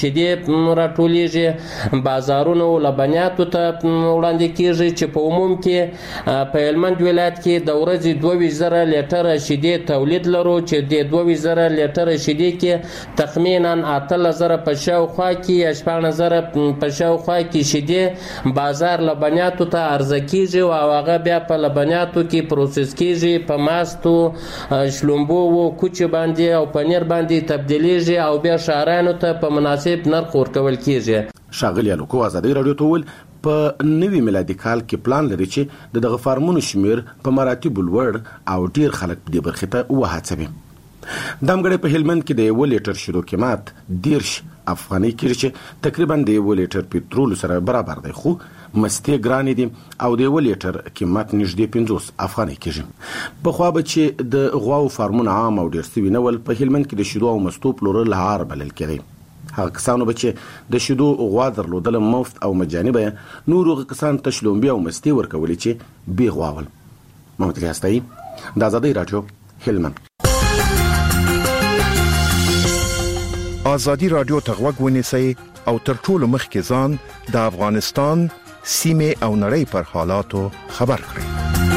شیدې راټولیږي بازارونو لبنیاتو ته وړاندې کیږي چې په عموم کې په هلمند ولایت کې د ورځې دوه ویشت زره لیټر شیدې تولید لرو چې د دوه ویشت زره لیټر شیدې کې تخمینا اتلس زره په شاوخوا کې یا شپږ زره په شاوخوا کې شیدې بازار لبنیاتو ته عرضه کیږي او هغه بیا په لبنیاتو کې پروسس کیږي په ماستو شلومبو او کوچ باندې او پنیر باندې تبدیلیږي او بیا شهرانو ته په مناسب نرخ ورکول کیږي شاغلی الکو ازادي رادیو ته ول په نوي میلادي کال کې پلان لري چې دغه فارمونو شمیر په مراتب لوړ او ډیر خلک په دې برخه ته وهڅوي. دامګړې په هلمند کې د یو لیټر شیدو قیمت دیرش افغانۍ کېږي چې تقریبا د یو لیټر پټرول سره برابر دی، خو مستې ګرانې دي او د یو لیټر قیمت نږدې پنځوس افغانۍ کېږي. پخوا به چې د غواو فارمونه عام او ډېر سوي نه ول، په هلمند کې د شیدو او مستو پلورل عار بلل کېدی. هغه کسانو به چې د شیدو غوا درلودله مفت او مجاني به یې نورو هغه کسانو ته شلومبې او مستې ورکولې چې بې غوا ول. محمد علي هستایي، د ازادۍ راډیو، هلمند. ازادي راډیو ته غوږ ونیسئ او تر ټولو مخکې ځان د افغانستان سیمه او نړۍ پر حالاتو خبر کړئ.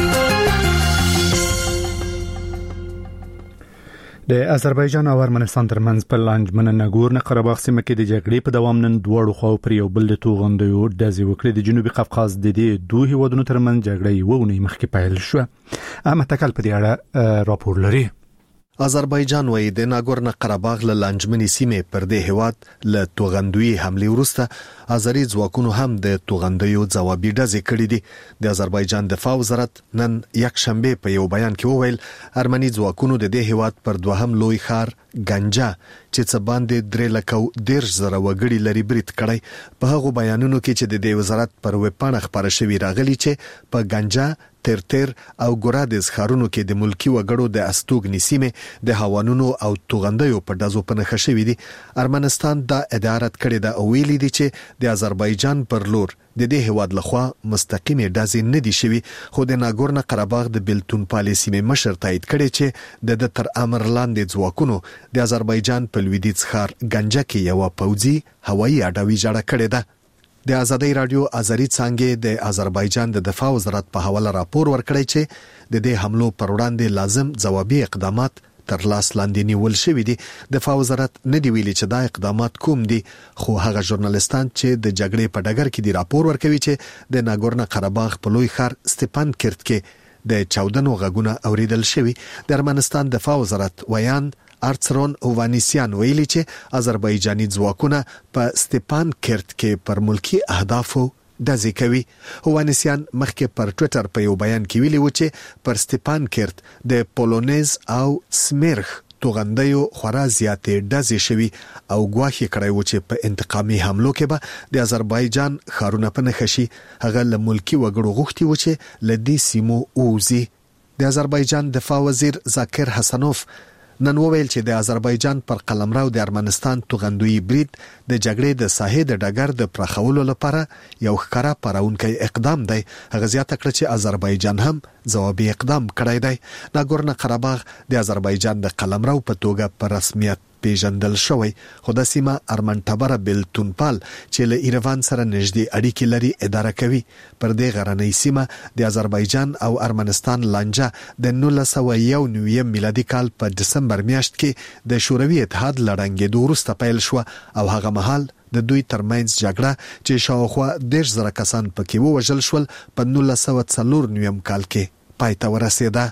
د آذربایجان او ارمنستان ترمنځ په لانجمن ناګورنو قرهباغ سیمه کې د جګړې په دوام نن دواړو خواو پر یو بل د توغندیو ډزې وکړې. د جنوبي قفقاز د دې دوه هیوادونو ترمنځ جګړه یوه اونۍ مخکې پیل شوه. احمد تکل په دې اړه راپور لري. آذربایجان وایي د ناګورنو قرهباغ له لانجمنې سیمې پر دې هیواد له توغندوی حمله وروسته آذری ځواکونو هم د توغندیو ځوابي ډزې کړې دي. د آذربایجان دفاع وزارت نن یک شنبه په یو بیان کې وویل ارمني ځواکونو د دې هیواد پر دوهم لوی ښار ګنجا چې څه باندې درې لکه ډیر زره وګړي لري برید کړی. په هغو بیانونو کې چې د دې وزارت پر وپاڼه خبره شوې راغلي چې په ګنجا، ترتر او ګورادز ښارونو کې د ملکی وګړو د استوګنې سیمه د هوانونو او توغندیو په ډزو په نښه شوې دي. ارمنستان دا ادارت کړی دا ویلي دي چې د آذربایجان پر لور د دې هیواد لخوا مستقیمه ډزې نه دي شوي، خو د ناګورنو قرهباغ د بلتون پالیسي مشر تایید کړي چې د تر امر لاندې ځواکونو د آذربایجان په لویدیځ ښار ګنجا کې یو پوځي هوایي اډه ویجاړه کړې ده. د ازادۍ رادیو ازری څنګه د آذربایجان د دفاع وزارت په حواله راپور ورکړی چې د دې حملو پر وړاندې لازم ځوابي اقدامات تر لاس لاندې نیول شوی دي. دفاع وزارت نه دی ویلي چې دا اقدامات کوم دي، خو هغه ژورنالیستان چې د جګړې په ډګر کې دی راپور ورکوي چې د ناګورنو قرهباغ په لوی ښار ستپان کرت کې د چاودنو غږونه اوریدل شوي. د ارمنستان دفاع وزارت ویان ارڅرون اووانیسیان ویلي چې آذربایجاني ځواکونه په ستپان کرت کې پر ملکی اهدافو ډزې کوي. اووانیسیان مخکې پر ټوئیټر په یو بیان کې ویلي و چې پر ستپان کرت د پولونیز او سمیرخ توغندیو خورا زیاتې ډزې شوي او ګواښ کړی و چې په انتقامي حملو کې به د آذربایجان ښارونه په نښه شي. هغه له ملکی وګړو غوښتي و چې له دې سیمو ووځي. د آذربایجان دفاع وزیر ذاکر حسنوف نن وویل چې د آذربایجان پر قلمرو د ارمنستان توغندوی برید د جګړې د ساحې د ډګر د پراخولو لپاره یو ښکارا پراونکی اقدام دی. هغه زیاته کړه چې آذربایجان هم ځوابي اقدام کړی دی. ناګورنو قرهباغ د آذربایجان د قلمرو په توګه په رسمیت پیژندل شوی، خو د سیمه ارمنټبره بلتونپال چې له ایروان سره نږدې اړیکې لري اداره کوي. پر دې غرنۍ سیمه د آذربایجان او ارمنستان لانجه د نولس سوه یو نوي میلادي کال په دسمبر میاشت کې د شوروي اتحاد لړنګېدو وروسته پیل شوه او هغه مهال د دوی ترمنځ جګړه چې شاوخوا دېرش زره کسان پکې ووژل شول په نولس سوه څلور نویم کال کې پای ته ورسېده.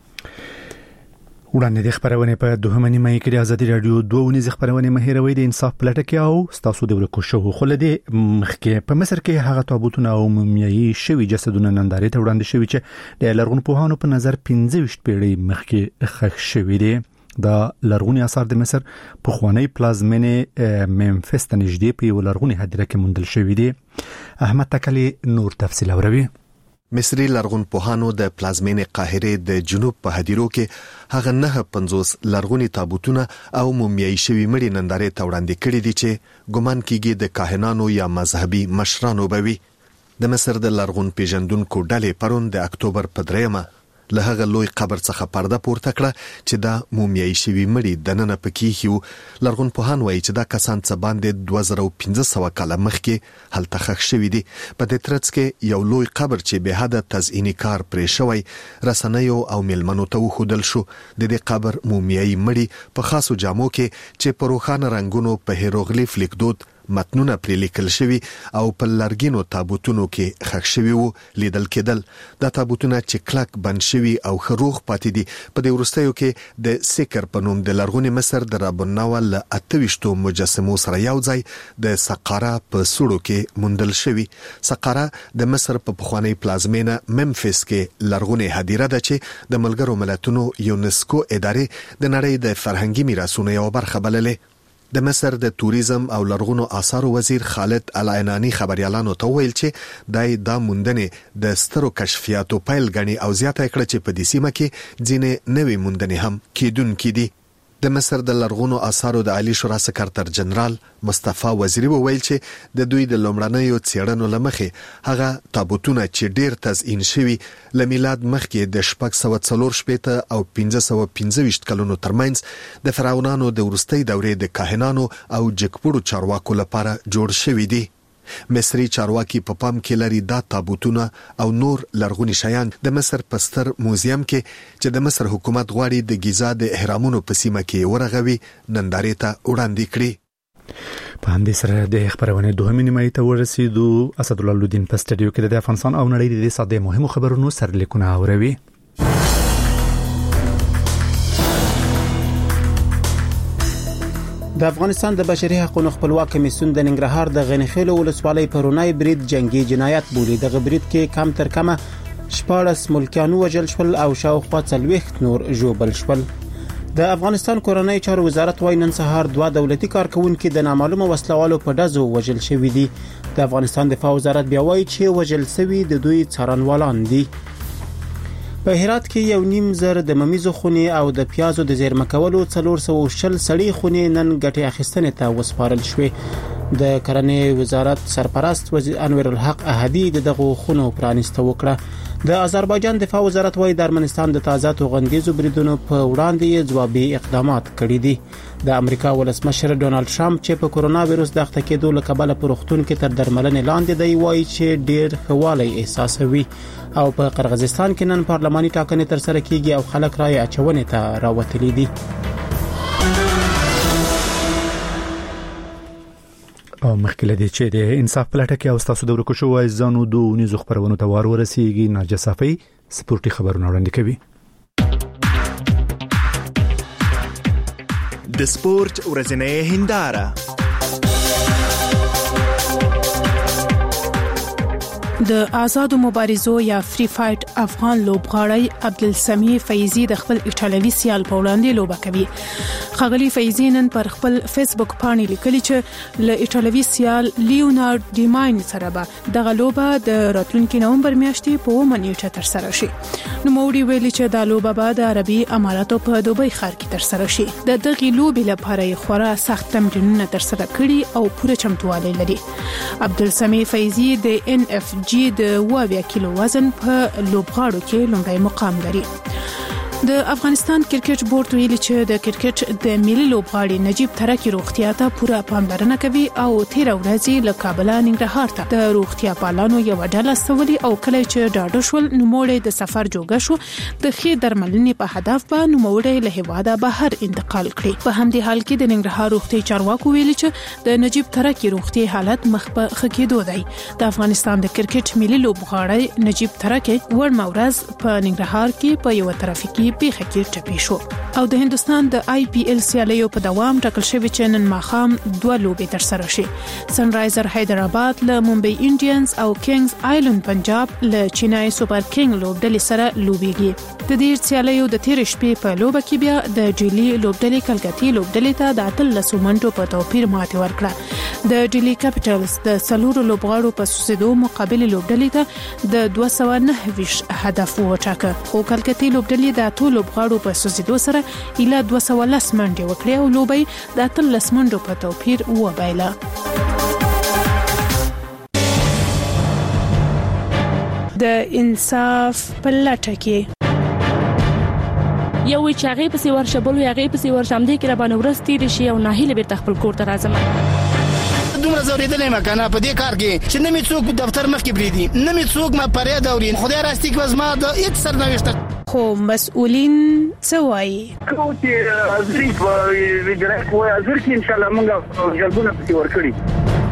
وړاندې د خبرونه په دوهمه نیمه کې د ازادي رادیو دوه ونیزه خبرونه مهیروي د انصاف پلټه کې او ستاسو د ورکو شو خلدي مخکې په مصر کې هغه تابوتونه او مومیایي شوی جسدونه نندارې ته وړاندې شوی چې د لرغون پوهانو په نظر پنځه ویشت پیړۍ مخکې ښخ شوی دي. دا لرغونی آثار د مصر په خوانی پلازمینه ممفیس ته نږدې په یو لرغونی هدیره کې موندل شوی دي. احمد تکلی نور تفصیل اوروي. مصری لرغون پوهانو د پلازمینې قاهره د جنوب په هدیرو کې هغه نه پنځوس لرغونی تابوتونه او مومیایي شوی مړي نندارې ته وړاندې کړي دي چې ګمان کیږي د کاهنانو یا مذهبي مشرانو بوي. د مصر د لرغون پیژندونکو ډلې پرون د اکتوبر په دریمه له هغه لوی قبر څخه پرده پورته کړه چې دا مومیایي شوی مړي دننه پکې هیو. لرغون پوهان وایي چې دا کسان څه باندې دوه زره پنځه سوه کاله مخکې هلته ښخ شوي دي. په دې ترڅ کې یو لوی قبر چې به حد تزئینی کار پرې شوی رسنیو او میلمنو ته وښودل شو. د دې قبر مومیایي مړي په خاصو جامو کې چې په روښانه رنگونو په هیروغلیف لیکدود متنونه پرې لیکل شوي او په لرګینو تابوتونو کې ښخ شوي وو لیدل کېدل. دا تابوتونه چې کلک بند شوي او خروغ پاتې دي په دې وروستیو کې د سکر په نوم د لرغوني مصر د رابوناوا له اته ویشتو مجسمو سره یو ځای د سقاره په سړو کې موندل شوي. سقاره د مصر په پخوانی پلازمینه ممفیس کې لرغوني هدیره ده چې د ملګرو ملتونو یونسکو ادارې د نړۍ د فرهنګي میراثونو یو برخه بللې. د مصر د توریزم او لرغونو آثارو وزیر خالد العنانی خبريالانو ته ویل چې دای دا موندنې د سترو کشفیاتو پیل غني او زیاته کړه چې په دې سیمه کې ځینې نوې موندنې هم کیدونکې دي. د مصر د لرغونو آثارو د عالی شورا سکرټر جنرال مصطفی وزیری وویل چې د دوی د لومړنیو څېړنو لمخې هغه تابوتونه چې ډیر تزئین شوي ل میلاد مخکې د شپږ سوه څلور شپېته او پنځه سوه پنځه ویشت کلونو ترمنځ د فرعونانو د وروستۍ دورې د کاهنانو او جګپوړو چارواکو لپاره جوړ شوي دي. مصری چارواکي په پام کې لري دا تابوتونه او نور لرغوني شیان د مصر په ستر موزیم کې چې د مصر حکومت غواړي د ګیزا د اهرامونو په سیمه کې ورغوي نندارې ته وړاندې کړي. په همدې سره د خبرونه دوهمې نیمایي ته ورسېدو. اسدالله لودین په سټډیو کې د افغانستان او نړۍ د ساده مهمو خبرونو سرلیکونه اوروي. د افغانستان د بشري حقوقو خپلواک کمیسیون د ننګرهار د غنیخېلو ولسوالۍ پرونای برید جنگي جنایت بولی. د غبرید کې کم تر کمه شپاړس ملکیانو وژل شول او شاوخوا څلوېښت نور ژوبل شول. د افغانستان کورنۍ چارو وزارت وايي نن سهار دوه دولتي کارکونکو د نامعلومه وسلوالو په ډزو وژل شوي دي. د افغانستان دفاع وزارت بیا وايي چې وژل شوي د دوی څارنوالان دي. په هرات کې یو نیم زر د ممیزو خونې او د پیازو د زیرمه کولو څلور سوه شل سړې خونې نن ګټې اخیستنې ته وسپارل شوې. د کرنې وزارت سرپرست وزیر انور الحق احدی دغه خونو پرانیسته وکړه. د آذربایجان دفاع وزارت وايي د ارمنستان د تازه توغندیزو بریدونو په وړاندې ځوابي اقدامات کړي دي. د امریکا ولسمشر ډونالد ټرمپ چې په کورونا وایروس د اخته کېدو له کبله په روغتون کې تر درملنې لاندې دی وايي چې ډیر خواله احساسوي. او په قرغیزستان کې نن پارلماني ټاکنې تر سره کیږي او خلک رائے اچونې ته راوتلي دي. او مخکله دي چې د انصاف پلاټه کې او تاسو د ورکو شو ځانو دوه نيزو خبرونه ته وار ورسیږي. ناجصافي سپورتي خبرونه وړاندې کوي. د سپورت ورځنۍ هنداره. د آزادو مبارزو یا فری فایټ افغان لوبغاړی عبدالسمی فیضی د خپل ایټالوي سیال په وړاندې لوبه کوي. خغلی فیضی نن پر خپل فیسبوک باندې لیکلی چې له ایټالوي سیال لیونارد ډیماین سره به دغه لوبه د راتلونکي نومبر میاشتې په اوومه نیټه تر سره شي. نو موري ویلي چې دا لوبه به د عربي اماراتو په دوبۍ ښار کې تر سره شي. د دغه لوبې لپاره یې خورا سخت تمرینونه تر سره کړي او پوره چمتووالی لري. عبدالسمی فیضی د ان اف جی د اووه کیلو وزن په لوبغاړو کې لومړی مقام لري. د افغانستان کرکټ بورډ ویلي چې د کرکټ د ملي لوبغاړي نجیب ترکی روغتیا ته پوره پاملرنه کوي او تیر ورځ له کابل ننګرهار ته د روغتیا پالانو یو ډله سولي او کله چې ډاډه شول نو موړې د سفر جوګه شو د ښې درملنې په هدف به نو موړې له هواده بهر انتقال کړي. په همدې حال کې د ننګرهار روغتي چارواکو ویلي چې د نجیب ترکی روغتي حالت مخ په ښه کېدو دی. د افغانستان د کرکټ ملي لوبغاړي نجیب ترکی ور مورز په ننګرهار کې په یو ترافیکي پیښه کې ټپي شو او د هندستان د آی پی ایل سیالیو په دوام ټاکل شوی چې نن ماښام دوه لوبې تر سره شي. سن رایزر حیدرآباد له ممبئی انډینز او کینګز آیلند پنجاب له چینای سوپر کینګ لوبډلې سره لوبېږي. د دې سیالیو د تیر شپې په لوبه کې بیا د ډیلی لوبډلې کلکتی لوبډلې ته د اتلس منټو په توپیر ماتې ورکړه. د ډیلی کیپټلز د سلورو لوبغاړو په سوسیدو مقابل لوبډلې ته د دوه سوه نهه ویشت هدف وټاکه. خو کلکتی لوبډلې د ټول لوبغاړو په سوسیدو سره اله دوه سوه لس منډې وکړې او لوبې د اتلس منډو په توپیر وبایله. د انصاف په لټه کې یو چې هغه په سی ورشه بل هغه په سی ورشم دي کې را باندې ورستې شي او ناهیله بیرته خپل کور ته راځم. دومره زوریدلې مکنه په دې کار کې چې نه می څوک په دفتر مخ کې بریدي نه می څوک ما پرې دورین خدای راستي کې وزما د هیڅ سرنوشت خو مسؤلین څه وایي؟ کوم چې ازری په ویډرک وای ازر کې ان شاء الله موږ جلبونه پکې ورکړي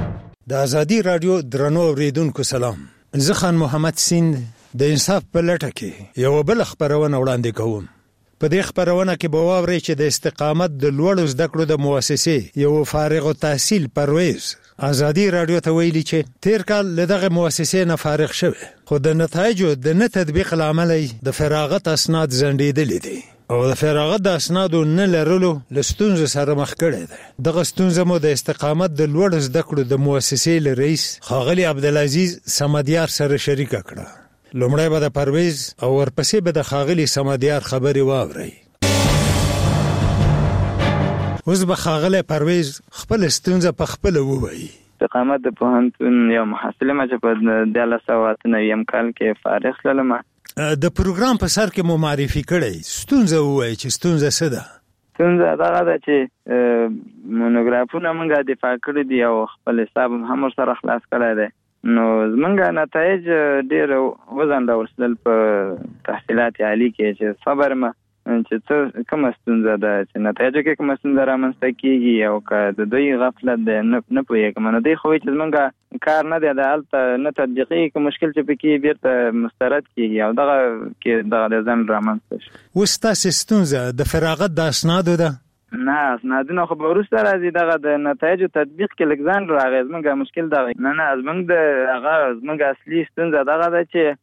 د ازادي رادیو درنو اوریدونکو سلام. زه خان محمد سیند د انصاف په لټه کې یو بل خبرونه وړاندې کوم. په دې خبرونه کې به واورئ چې د استقامت د لوړو زده کړو د مؤسسې یو فارغ التحصیل پرویز ازادي رادیو ته ویلي چې تیر کال له دغه مؤسسې نه فارغ شوی، خو د نتایجو د نه تطبیق لامل د فراغت اسناد ځنډېدلي دي او د فراغت د اسنادو نه لرلو له ستونزو سره مخ کړی دی. دغه ستونزه مو د استقامت د لوړ زده کړو د مؤسسې له رئیس ښاغلي عبدالعزیز صمدیار سره شریکه کړه. لومړی به د پرویز او ورپسې به د ښاغلي صمدیار خبرې واورئ. اوس به ښاغلی پرویز خپل ستونزه په خپله ووایي. استقامت د پوهنتون یو محصل یم چې په دیارلس سوه اته نوي کال کې فارغ شولم. د پروګرام په سر کې مو معرفي کړی، ستونزه ووایي چې ستونزه څه ده؟ ستونزه دغه ده چې مونوګرافونه موږ دفاع کړي دي او خپل حساب هم ورسره خلاص کړی دی، نو زمونږ نتایج ډېر وځنډول په تحصیلات عالي کې چې صبر ما چې څه کومه ستونزه ده چې نتایجو کې کومه ستونزه رامنځته کېږي او که د دوی غفلت دی نه پوهېږم. نو دوی خو وایي چې زمونږ کار نه دی، د هلته نه تطبیقي که مشکل چې پکې بیرته مسترد کېږي او دغه کې دغه د ځنډ رامنځته شي. اوس ستاسې ستونزه د فراغت د اسنادو ده؟ نه، اسنادونه خو به وروسته راځي، دغه د نتایجو تطبیق کې لږ ځنډ راغی. زمونږ مشکل دغه نه نه زمونږ د هغه زمونږ اصلي ستونزه دغه ده چې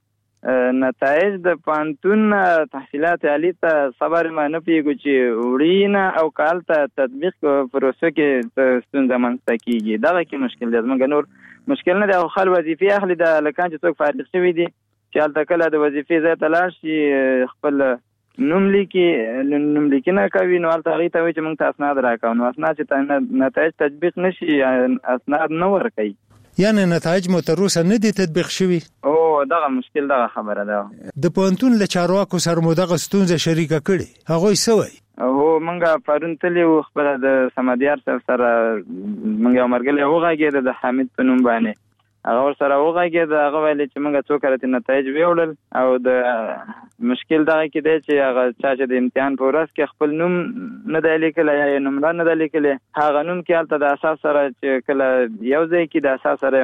نتایج د پوهنتون تحصیلات عالي ته صبر ما نه پوهېږو چې وړي نه او که هلته تطبیق پروسه کې ستونزه منځته کېږي، دغه کې مشکل دی. زمونږ نور مشکل نه دی. خو خل وظیفې اخلي د هلکان چې څوک فارغ شوي دي چې هلته کله د وظیفې ځای ته لاړ شي خپل نوم لیکي نوم لیکنه کوي، نو هلته هغوی ته وایي چې موږ ته اسناد راکوو، نو اسناد چې نتایج تطبیق نه شي اسناد نه ورکوي. یعنی نتایج مو تر اوسه نه دي تطبیق شوي؟ او دغه مشکل دغه خبره ده. د پوهنتون له چارواکو سره مو دغه ستونزه شریکه کړې، هغوی څه وایي؟ هو موږ پرون تللي وو، خپله د صمدیار صاحب سره موږ یو ملګری وغږېده د حامد په نوم باندې، هغه ورسره وغږېده. هغه ویلې چې موږ څو کله نتایج ویوړل او د مشکل دغه کې دی چې هغه چا چې د امتحان په ورځ کې خپل نوم نه دی لیکلی یا یې نمره نه ده لیکلې، هغه نوم کې هلته د اساس سره چې کله یو ځای کې د اساس سره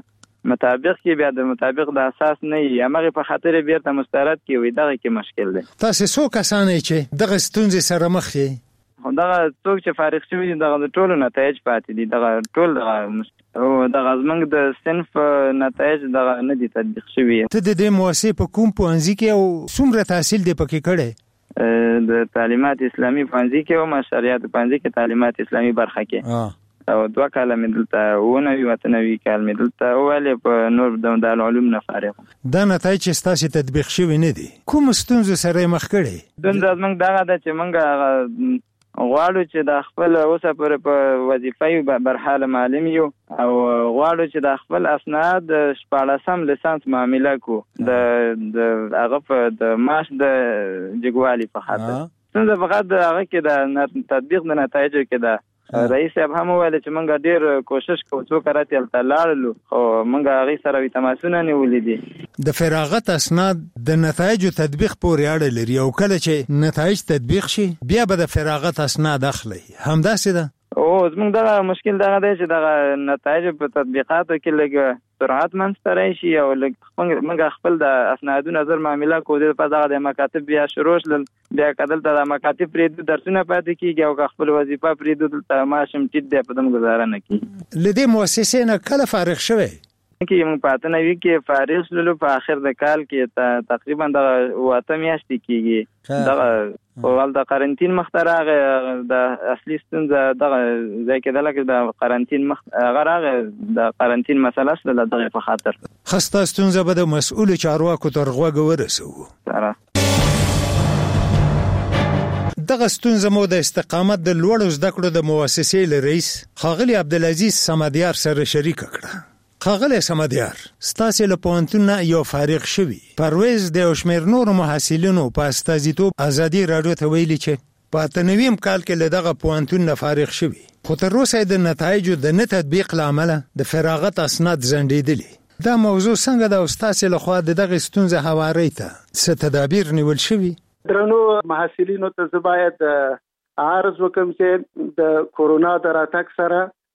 مطابق کې بیا د مطابق د اساس نه وي، همغې په خاطر یې بیرته مسترد کې وي، دغه کې مشکل دی. تاسې څو کسان یې چې دغه ستونزې سره مخ یې؟ دغه څوک چې فارغ شوي دي دغه د ټولو نتایج پاتې دي، دغه ټول دغه دغه زموږ د صنف نتایج دغه نه دي تطبیق شوي. ته د دې مؤسسې په کوم پوهنځي کې او څومره تحصیل دې پکې کړی؟ د تعلیمات اسلامي پوهنځي کې وم، شریعت پوهنځي کې تعلیمات اسلامي برخه کې، او دوه کاله مې دلته اووه نوي اته نوي کال مې دلته وویلې، په نور د دارالعلوم نه فارغ. دا نتایج چې ستاسې تطبیق شوي نه دي، کومو ستونزو سره یې مخ کړی؟ ستونزه زموږ دغه ده چې موږ غواړو چې د خپل اوسه پورې په وظیفه برحاله معلم یو او غواړو چې د خپل اسناد شپاړسم لیسانس معامله کو د هغه په د معاش د جګوالي په خاطر. څنګه فقط هغه کې د تطبیق د نتایجو کې د رئیس صاحب هم ویل چې موږ ډېر کوشش کوو، څو کرات هلته لاړلو خو موږ هغې سره تماسونه نیولي دي. د فراغت اسناد د نتایجو تطبیق پورې اړه لري او کله چې نتایج تطبیق شي بیا به د فراغت اسناد اخلي، همداسې ده؟ او زموږ دغه مشکل دغه دی چې دغه نتایجو په تطبیقاتو کې لږ سرعت منځته راشي او لږ موږ خپل د اسنادونو زر معامله کوو، د په دغه د مکاتب بیا شروع شلل، بیا که دلته د مکاتب پرېږدو درسونه پاتې کېږي او که خپل وظیفه پرېږدو دلته معاش هم ټیټ دی، په دم ګزاره نه کېږي. له دې مؤسسې نه کله فارغ شوی؟ کې موږ په اته نوي کې فارغ شولو، په آخر د کال کې تقریبا دغه اووه اته میاشتې کېږي. دغه خو هلته قرنطین مخته راغی، د اصلي ستونزه دغه ځای کېدله چې د قرنطین مخ هغه راغی، د قرنطین مسله شوله دغې په خاطر. ښه، ستا ستونزه به د مسؤلو چارواکو تر غوږه ورسوو. دغه ستونزه مو د استقامت د لوړو زده کړو د مؤسسې له رئیس ښاغلي عبدالعزیز صمدیار سره شریکه کړه. ښاغلی صمدیار، ستاسې له پوهنتون نه یو فارغ شوي پرویز د یو شمېر نورو محصلینو په استازیتوب ازادي راډیو ته ویلي چې په اته نویم کال کې له دغه پوهنتون نه فارغ شوي، خو تر اوسه د نتایجو د نه تطبیق له امله د فراغت اسناد ځنډېدلي. دا موضوع څنګه ده او ستاسې لخوا د دغې ستونزې هوارۍ ته څه تدابیر نیول شوي؟ درنو محصلینو ته زه باید عرض وکړم چې د کورونا د راتګ سره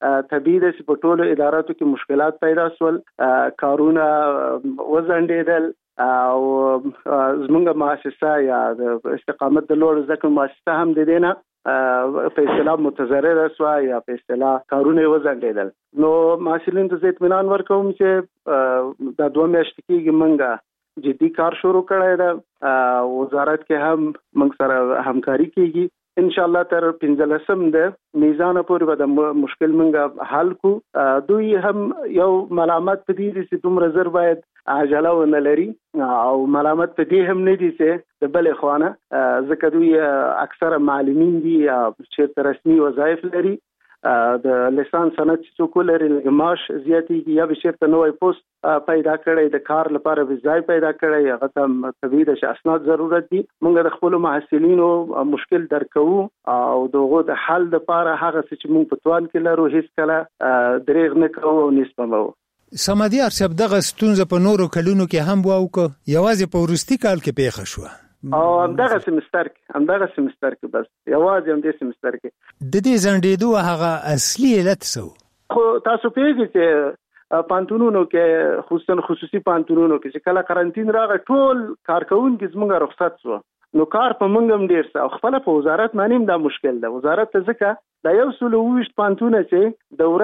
طبيعي ده چې په ټولو اداراتو کې مشکلات پیدا شول، کارونه وزندېدل او زمونږ مؤسسه یا د استقامت د لوړ زده کړو مؤسسه هم د دې نه په اصطلاح متضرره شوه یا په اصطلاح کارونه وزندېدل. نو محصلینو ته زه اطمینان ورکوم چې دا دوه میاشتې کېږي موږ جدي کار شروع کړی ده، وزارت کې هم موږ سره همکاري کېږي. ان شاء الله تر پنځلسم د میزان پورې به د مشکل منګه حل کو. دوی هم یو ملامت پدې چې دومره زر باید عجله ونه لري او ملامت پدې هم نه دي چې د بل خوانه ځکه دوی اکثره معلمین دي چې رسمي وظایف لري، د لسان سند چې څوک لري معاش زیاتېږي یا به چېرته نوی پوسټ پیدا کړی، د کار لپاره به ځای پیدا کړی، هغه ته طبیعي ده چې اسناد ضرورت دي. موږ د خپلو محصلینو مشکل درک کوو او د هغو د حل دپاره هغه څه چې موږ په توان کې لرو هېڅکله دریغ نه کوو او نه سپموو. سمدیار صاحب، دغه ستونزه په نورو کلونو کې هم واوکه، یوازې په وروستي کال کې پیښه شوه او همدغه سمستر کې همدغه سمستر کې بس یوازې همدې سمستر کې د دې ځنډېدو هغه اصلي علت څه و؟ خو تاسو پوهېږئ چې پانتونونو کې خصوصا خصوصي پانتونونو کې چې کله قرنطین راغی ټول کارکوونکي زموږ رخصت شوه، نو کار په موږ هم ډېر څه او خپله په وزارت باندې هم دا مشکل ده. وزارت ته ځکه دا یو سل اوویشت پانتونه چې د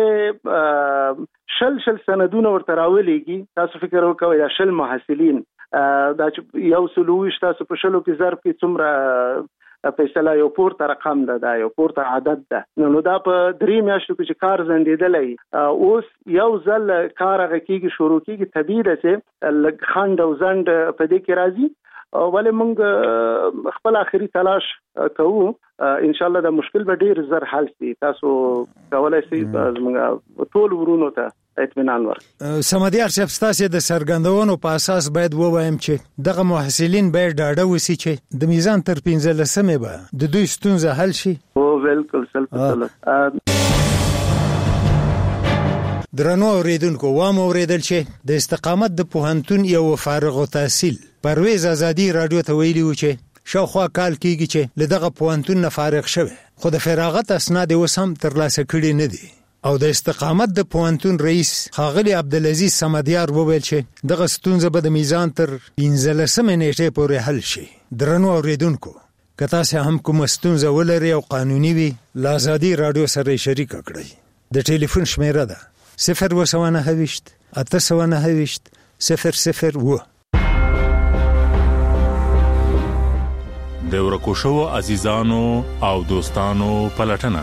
ورځې شل شل سندونه ورته راولېږي، تاسو فکر وکوئ دا شل محصلین دا چې یو سل اوویشت تاسو په شلو کې ضرب کې څومره په اصطلاح یو پورته رقم ده، دا یو پورته عدد ده. نو دا په درې میاشتو کې چې کار ځنډېدلی، اوس یو ځل کار هغه کېږي شروع کېږي، طبیعي ده چې لږ خنډ او ځنډ په دې کې راځي، ولې موږ خپل آخري تلاش کوو. ان شاء الله دا مشکل به ډیر زر حل شي. تاسو کولای شئ زموږ ټول ورونو ته اطمینان ورکړئ. سمدیار صاحب، ستاسو د سرګندونو په اساس باید ووایم چې دغه محصلین باید ډاډه وسی چې د میزان تر پنځلسمې به د دوی ستونزه حل شي. او بالکل سلام. درنو اوریدونکو، وام اوریدل چې د استقامت د پوهنتون یو فارغ التحصیل پرویز آزادی رادیو ته ویلي و چې شاوخوا کال کېږي چې له دغه پوهنتون نه فارغ شوی، خو د فراغت اسناد اوس هم ترلاسه کړي نه دي. او د استقامت د پوهنتون رئیس ښاغلی عبدالعزیز سمدیار وویل چې دغه ستونزه به د میزان تر پنځلسمې نیټې پورې حل شي. درنو اوریدونکو، که تاسو هم کومه ستونزه ولرئ او قانوني وي، له آزادي رادیو سره شریک کړئ. د ټلیفون شمیره ده صفر و سوه نهه ویشت اته سوه نهه ویشت صفر صفر اووه. د ورکو شوو عزیزانو او دوستانو پلټنه.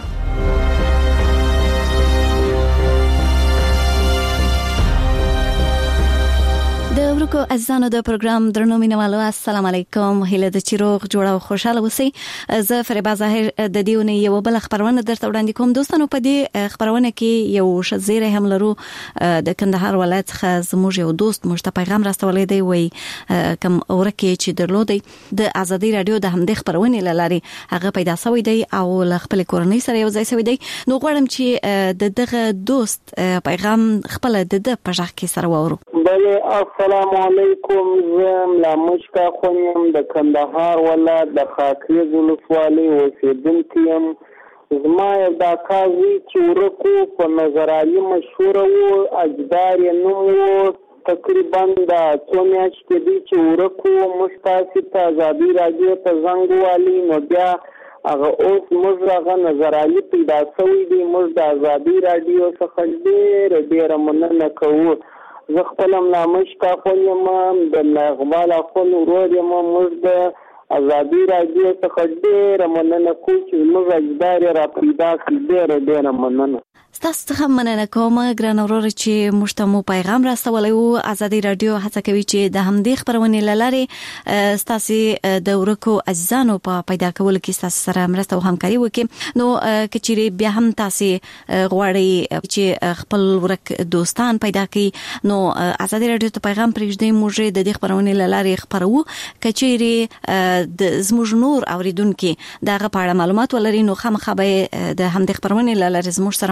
د ورکو عزیزانو د پروګرام درنو مینوالو، السلام علیکم. هیله د چیروغ جوړه او خوشاله اوسئ. زه فریبا ظاهر د دې ونې یو بل خبرونه درته وړاندې کوم. دوستانو، په دې خبرونه کې یو شزیره هم لرو د کندهار ولایت څخه زموږ یو دوست مشته پیغام راستولې دی، وای کوم ورکه چې درلودي د ازادي رادیو د همدې خبرونه لاري هغه پیدا شوی دی او ل خپل کورنۍ سره یو ځای شوی دی. نو غواړم چې د دغه دوست پیغام خپل د په ځخ کې سره وورو. بله، السلام علیکم. زم لا مشکا خونیم د کندهار ولایت د خاکریز ولسوالۍ اوسیدونکی یم. زما یو دا کاوی چې ورکو په نظرالي مشهور و، اجدار یې نوم و. تقریبا دا څو میاشتې دي چې ورکو موږ تاسې ته ازادي رادیو ته زنګ ووالي، نو بیا هغه اوس موږ هغه نظرالي پیدا شوی دی. موږ د ازادي رادیو څخه ډېره ډېره مننه کوو. زه خپل هم نامشکا خون یم، د اقبال اخون ورور یم. موږ د ازادي رادیو څخه ډېره مننه کوو چې موږ اجدار را پیدا کړي. ډېره ډېره مننه. ستاسو څخه مننه کوم ګران اورور چې موږ ته مو پیغام راستولی و. ازادي رادیو هڅه کوي چې د همدې خبرونې له لارې ستاسو د ورکو عزیزانو په پیدا کولو کې ستاسو سره مرسته او همکاري وکړي. نو که چیرې بیا هم تاسو غواړئ چې خپل ورک دوستان پیدا کړئ، نو ازادي رادیو ته پیغام پرېږدئ. موږ د دې خبرونې له لارې خبرو. که چیرې د زموږ نور اوریدونکو دغه په اړه معلومات ولري، نو خامخا به د همدې خبرونې له لارې زموږ سره معلومات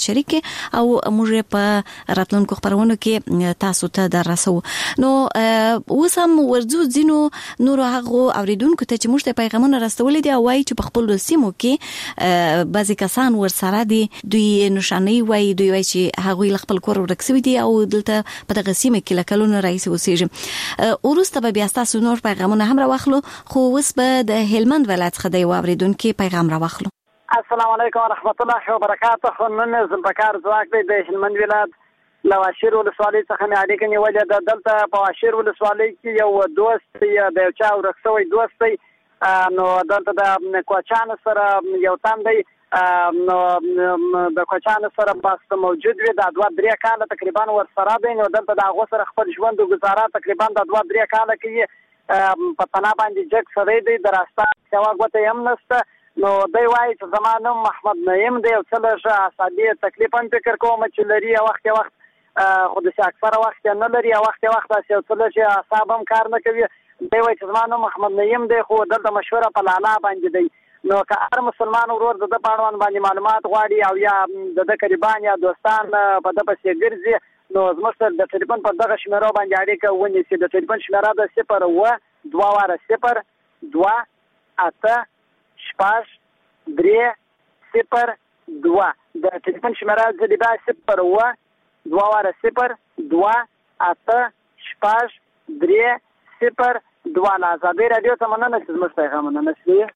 شریک او موږ په راتلونکو خبرونو کې تاسو ته دررسو. نو اوس هم ورځو ځینو نور هغه اوریدونکو ته چې موږ ته پیغامونه راستولې دي او وايي چې په خپل سیمو کې بعضی کسان ورسره دي دوی نشانه وایي دوی وایي چې هغه خپل کور ورکسوي دي او دلته په دغه سیمه کې لکلونه رئیس اوسېږي. ورسته به بیا تاسو نور پیغامونه هم راوخلو خو اوس به د هلمند ولایت څخه د اوریدونکو پیغام راوخلو. السلام علیکم ورحمت الله وبرکاته. نن زمبکار زواک دی د هلمند ولایت له واشیر ولسوالۍ څخه مې اړیکه نیولې ده. دلته په واشیر ولسوالۍ کې یو دوست یا د یو چا ورکسوی دوست دی نو دلته د کوچانو سره یو تن دی نو د کوچانو سره بس موجود وي د دوه درې کاله تقریبا ورسره دی. نو دلته د هغو سره خپل ژوند او ګزاره تقریبا د دوه درې کاله کوي. په تنا باندې جګ سړی دی د راسته سوا ګوته یې هم نشته. نو دی وایي چې زما نوم محمد نعیم دی او څه لږ اعصابي تکلیف هم فکر کوم چې لري یو وخت یو وخت خو داسې اکثره وخت یې نه لري یو وخت یو وخت داسې یو څه لږ اعصاب هم کار نه کوي. دی وایي چې زما نوم محمد نعیم دی خو دلته مشهوره په لالا باندې دی. نو که هر مسلمان ورور د ده په اړوند باندې معلومات غواړي او یا د ده قریبان یا دوستان په ده پسې ګرځي نو زموږ سره د ټلیفون په دغه شمیرو باندې اړیکه ونیسي. د ټلیفون شمیره د صفر اوه دوه واره صفر دوه اته شپږ درې صفر دوه. د ټلیفون شمیره ځلې بیا صفر اوه دوه واره صفر دوه اته شپږ درې صفر دوه. له ازادۍ راډیو څخه مننه چې زموږ پیغامونه نشوي.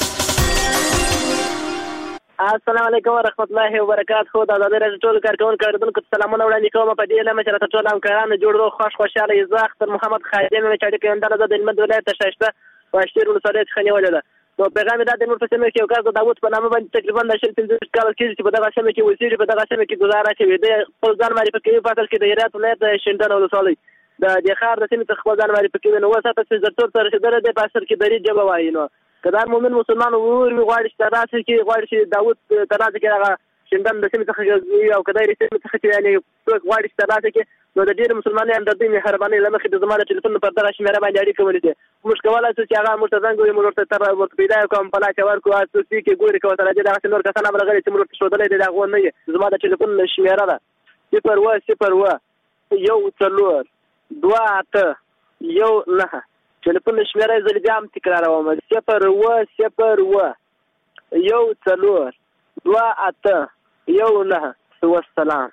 السلام علیکم ورحمت الله وبرکاته. د ازادۍ راډیو ټول کارکونکو اوریدونکو ته سلامونه وړاندې کوم په دې لمه چې راته ټول همکارانو جوړ روغ خوش خوشحاله زه اختر محمد خادم مې چې اړیکه یم دله د هلمند ولایت شایسته واشیر ولسوالۍ څخه نیولې ده. نو پیغام یې دا دی نور په سیمه کې یو کس د داود په نامه باندې تقریبا د شل پنځه ویشت کاله کېږي چې په دغه سیمه کې اوسېږي په دغه سیمه کې ګزاره کوي. دی خپل ځان معرفي کوي په اصل کې د هرات ولایت شینډنډ ولسوالۍ د دې ښار د سیمې څخه خپل ځان معرفي کوي. نو اوس هته چې زرتور ته رسېدلی دی په اصل کې دري ژبه وایي. نو که دا مؤمن مسلمان ورور وي غواړي چې ترلاسه کړي غواړي چې داود ترلاسه کړي هغه شینډنډ د سیمې څخه او که د سیمې څخه چې یعنې څوک غواړي چې ترلاسه کړي نو د ډېرو مسلمانۍ همدردۍ مهربانۍ له مخې د زما د ټلیفون پر دغه شمېره باندې اړیکه ونیسي. موږ کولی شو چې هغه موږ ته زنګ ووهي موږ ورته تر ورته پیدا یې کړو په لاس یې ورکړو اساسي کې ګوري که ورته راځي دغسې نور کسان هم راغلي چې موږ ورته ښودلی دی د هغو نه یې زما د ټلیفون شمېره ده صفر اوه صفر اوه یو څلور دوه اته یو نهه. ټلیفون شمېره یې زه بیا هم تکراروم صفر اوه صفر اوه یو څلور دوه اته یو نهه. والسلام.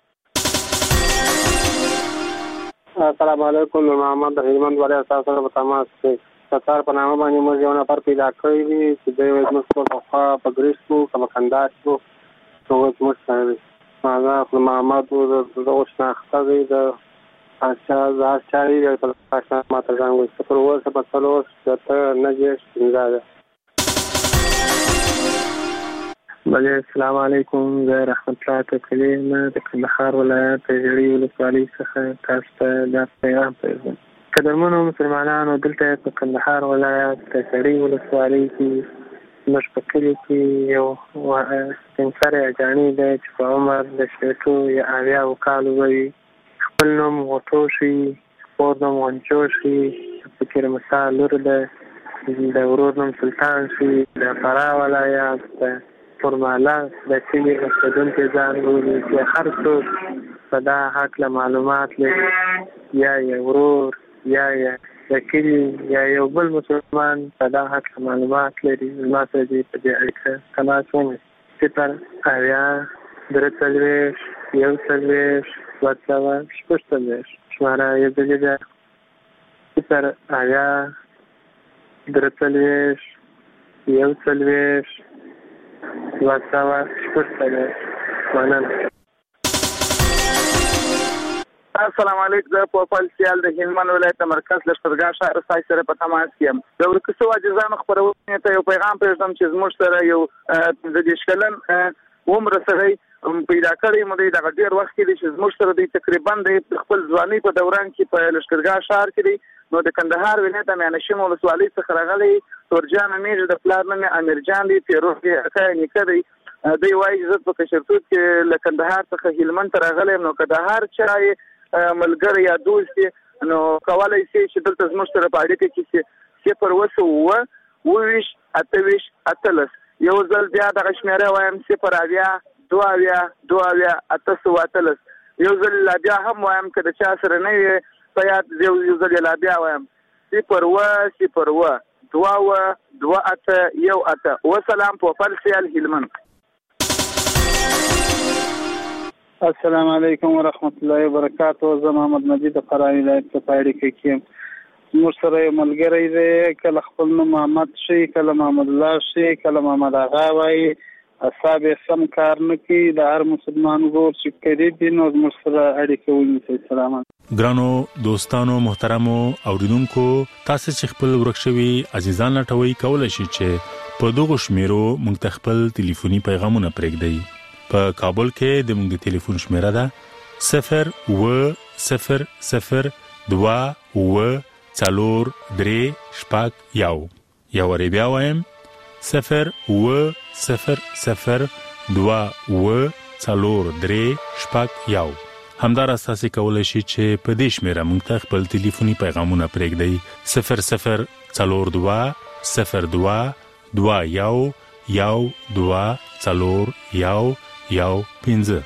السلام علیکم. نور محمد د هلمند ولایت تاسو سره په تماس کې ستار په نامه باندې موږ یو نفر پیدا کړی دی چې دوی وایي زموږ په خوا په ګریس کړو که په کندهار کړو نو اوس موږ سره دی. هغه خپل محمد و د دغو شناخته دی د هر چا دی د اشنا ماته ځان وایي صفر اوه صفر څلور شپېته نهه دېرش پنځه ده. بله السلام علیکم. زه رحمت الله توکلي یم د کندهار ولایت د ژړۍ ولسوالۍ څخه تاسو ته دا پیغام پرېږدم. قدرمنو مسلمانانو دلته په کندهار ولایت د ژړۍ ولسوالۍ کې زموږ په کلي کې یو سپین سری اجاڼي دی چې په عمر د شپېتو یا اویاوو کالو وي. خپل نوم غوټوشي خپور نوم غنچوشي فکر مسا لور ده د ورور نوم سلطان شي د فراه ولایت د فرماله د کلي اوسېدونکي ځان بولي چې هر څوک په دا هکله معلومات لري یا یې ورور یا یې د کلي یا یو بل مسلمان په دا هکله معلومات لري زما سره دې په دې اړیکه تماس ونیسي. صفر اویا درې څلوېښت یو څلوېښت دوه سوه شپږ څلوېښت شماره یې ځلې ده صفر اویا درې څلوېښت یو څلوېښت دوه سوه شپږ څلوېښت. مننه. السلام علیکم. زه پوپل سیال د هلمند ولایت مرکز لښکرګاه ښار سای سره په تماس کې یم. د ورکسو عاجزانو خپرونې ته یو پیغام پرېږدم چې زموږ سره یو پنځه دېرش کلن عمره سړی پیدا کړی مو دی دغه ډېر وخت کې دی چې زموږ سره دی تقریبا د خپل ځوانۍ په دوران کې په لښکرګاه ښار کې دی. نو د کندهار ولایت میانشین ولسوالۍ څخه راغلی تورجان امیر د پلار نوم یې امیر جان دی پیروز یې اکا یې نیکه دی. دوی وایي زه په کشرتوب کې له کندهار څخه هلمند ته راغلی یم. نو که د هر چا ملګری یا دوست نو کولی شي چې دلته زموږ سره په اړیکه کې صفر اوه اوه اوه ویشت اته ویشت اتلس. یو ځل بیا دغه شمېره وایم صفر اویا دوه اویا دوه اویا اته سوه اتلس. یو ځل لا بیا هم وایم که د چا سره نه وي په یاد یو یو ځل لا بیا وایم صفر اوه صفر اوه دوه اوه دوه اته یو اته. وسلام پوپل سیال هلمند. السلام علیکم ورحمت الله وبرکاته. زه محمد مجید فرانی ولایت په پایډي کې کیم. موږ سره یو ملګری دی، کله خپل نوم محمد شي، کله محمد الله شي، کله محمد آغا وایي. اصحاب سم کار نه کوي. د هر مسلمان ورور چې کړي دي نو موږ سره اړیکه ونیسئ. سلام. ګرانو دوستانو محترمو اوریدونکو، تاسو چې خپل ورکشوي عزیزان لټوي کولای شئ چې په دغه شمیرو مونږ ته خپل ټلیفوني پیغامونه پرېږدئ. په کابل کې د مونږ د ټلیفون شمیره ده صفر اوه صفر صفر دوه اوه څلور درې شپږ یو. یو وری بیا وایم صفر اوه صفر صفر دوه اوه څلور درې شپږ یو. همدار اساسي کولای شي چې په دې شمیره مونږ ته خپل ټلیفوني پیغامونه پرېږدئ صفر صفر څلور دوه صفر دوه دوه یو یو دوه څلور یو یو پنځه.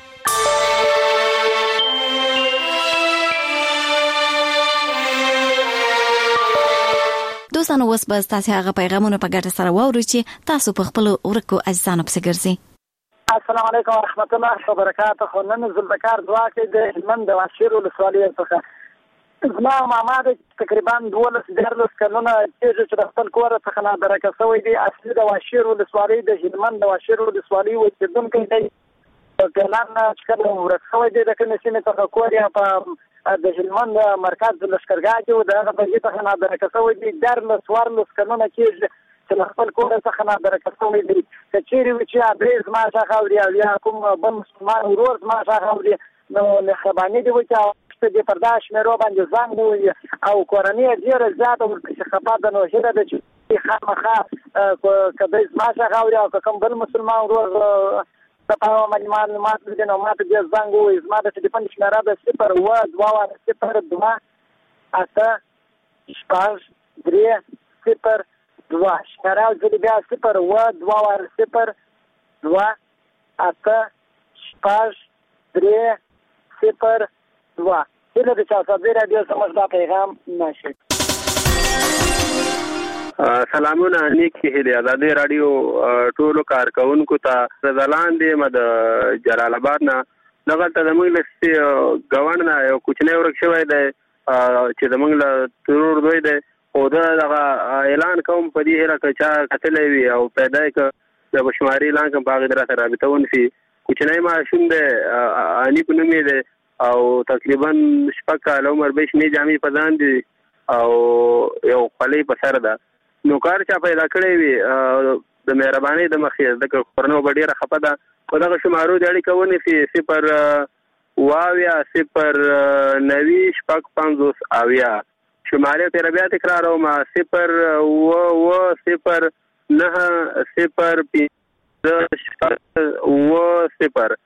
دوستانو اوس به تاسو هغه پیغامونه په ګټه سره واورئ چې تاسو په خپل ورکو عزیزانو پسې ګرځئ. السلام علیکم ورحمت الله وبرکاته. نن زلبکار دعا کې د هلمند د واشیر ولسوالۍ څخه زما ماما د تقریبا دولس دیارلس کلونه کېږي چې د خپل کور څخه نادرکه شوی دی. اصلي د واشیر ولسوالۍ د هلمند د واشیر ولسوالۍ اوسېدونکی دی. ګلان چې کله ورک شوی دی د کومې سیمې څخه کور یې په د هلمند مرکز د لښکرګاه کې و. د هغه بهیر څخه نادرکه شوی دی. دیارلس څوارلس کلونه کېږي چې له خپل کور څخه نادرکه شوی دی. که چیرې وي چې ادرې زما څخه اوري او یا کوم بل مسلمان ورور زما څخه اوري نو مهرباني دې وکړي چې دې پر دا شمیرو باندې زنګ ووهي او کورنۍ یې ډېره زیاته ورپسې خفه ده. نو هیله ده چې خامخا که دی زما څخه اوري او که کوم بل مسلمان ورور د په باندې معلومات لري نو ما ته دې زنګ ووهي. زما د ټلیفون شمیره ده صفر اوه دوه صفر دوه اته شپږ درې صفر دوه. شمیره ځلې بیا صفر اوه دوه صفر دوه اته شپږ درې صفر دوه. هیله ده چې اساسي راډیو زموږ دا پیغام نشي. سلامونه نیکی هیله آزادي راډیو ټولو کارکونکو ته زلان دی مد جلال آباد نه دغلته زموږ له ګاونډ نه یو کوچنی ورک شوی دی چې زموږ له ترور دوی دی او دا دغه اعلان کوم په دې هره که چا کتلی وي او پیدا یې که د بشماري اعلان کوم په هغې سره رابطه ونیسي. کوچنی ماشوم دی اني په نوم یې دی او تقریبا شپږ کاله عمر به شنې جامې په ځان دي او یو خولۍ په سر ده. نو کار چا پیدا کړی وي د مهربانۍ د مخې ځکه کورنۍ به ډېره خفه ده. په دغه شمارو د اړیکه ونیسي صفر اوه اویا صفر نوي شپږ پنځوس اویا. شمارې تیره بیا تکراروم صفر اوه اوه صفر نهه صفر پنځه شپږ اوه صفر.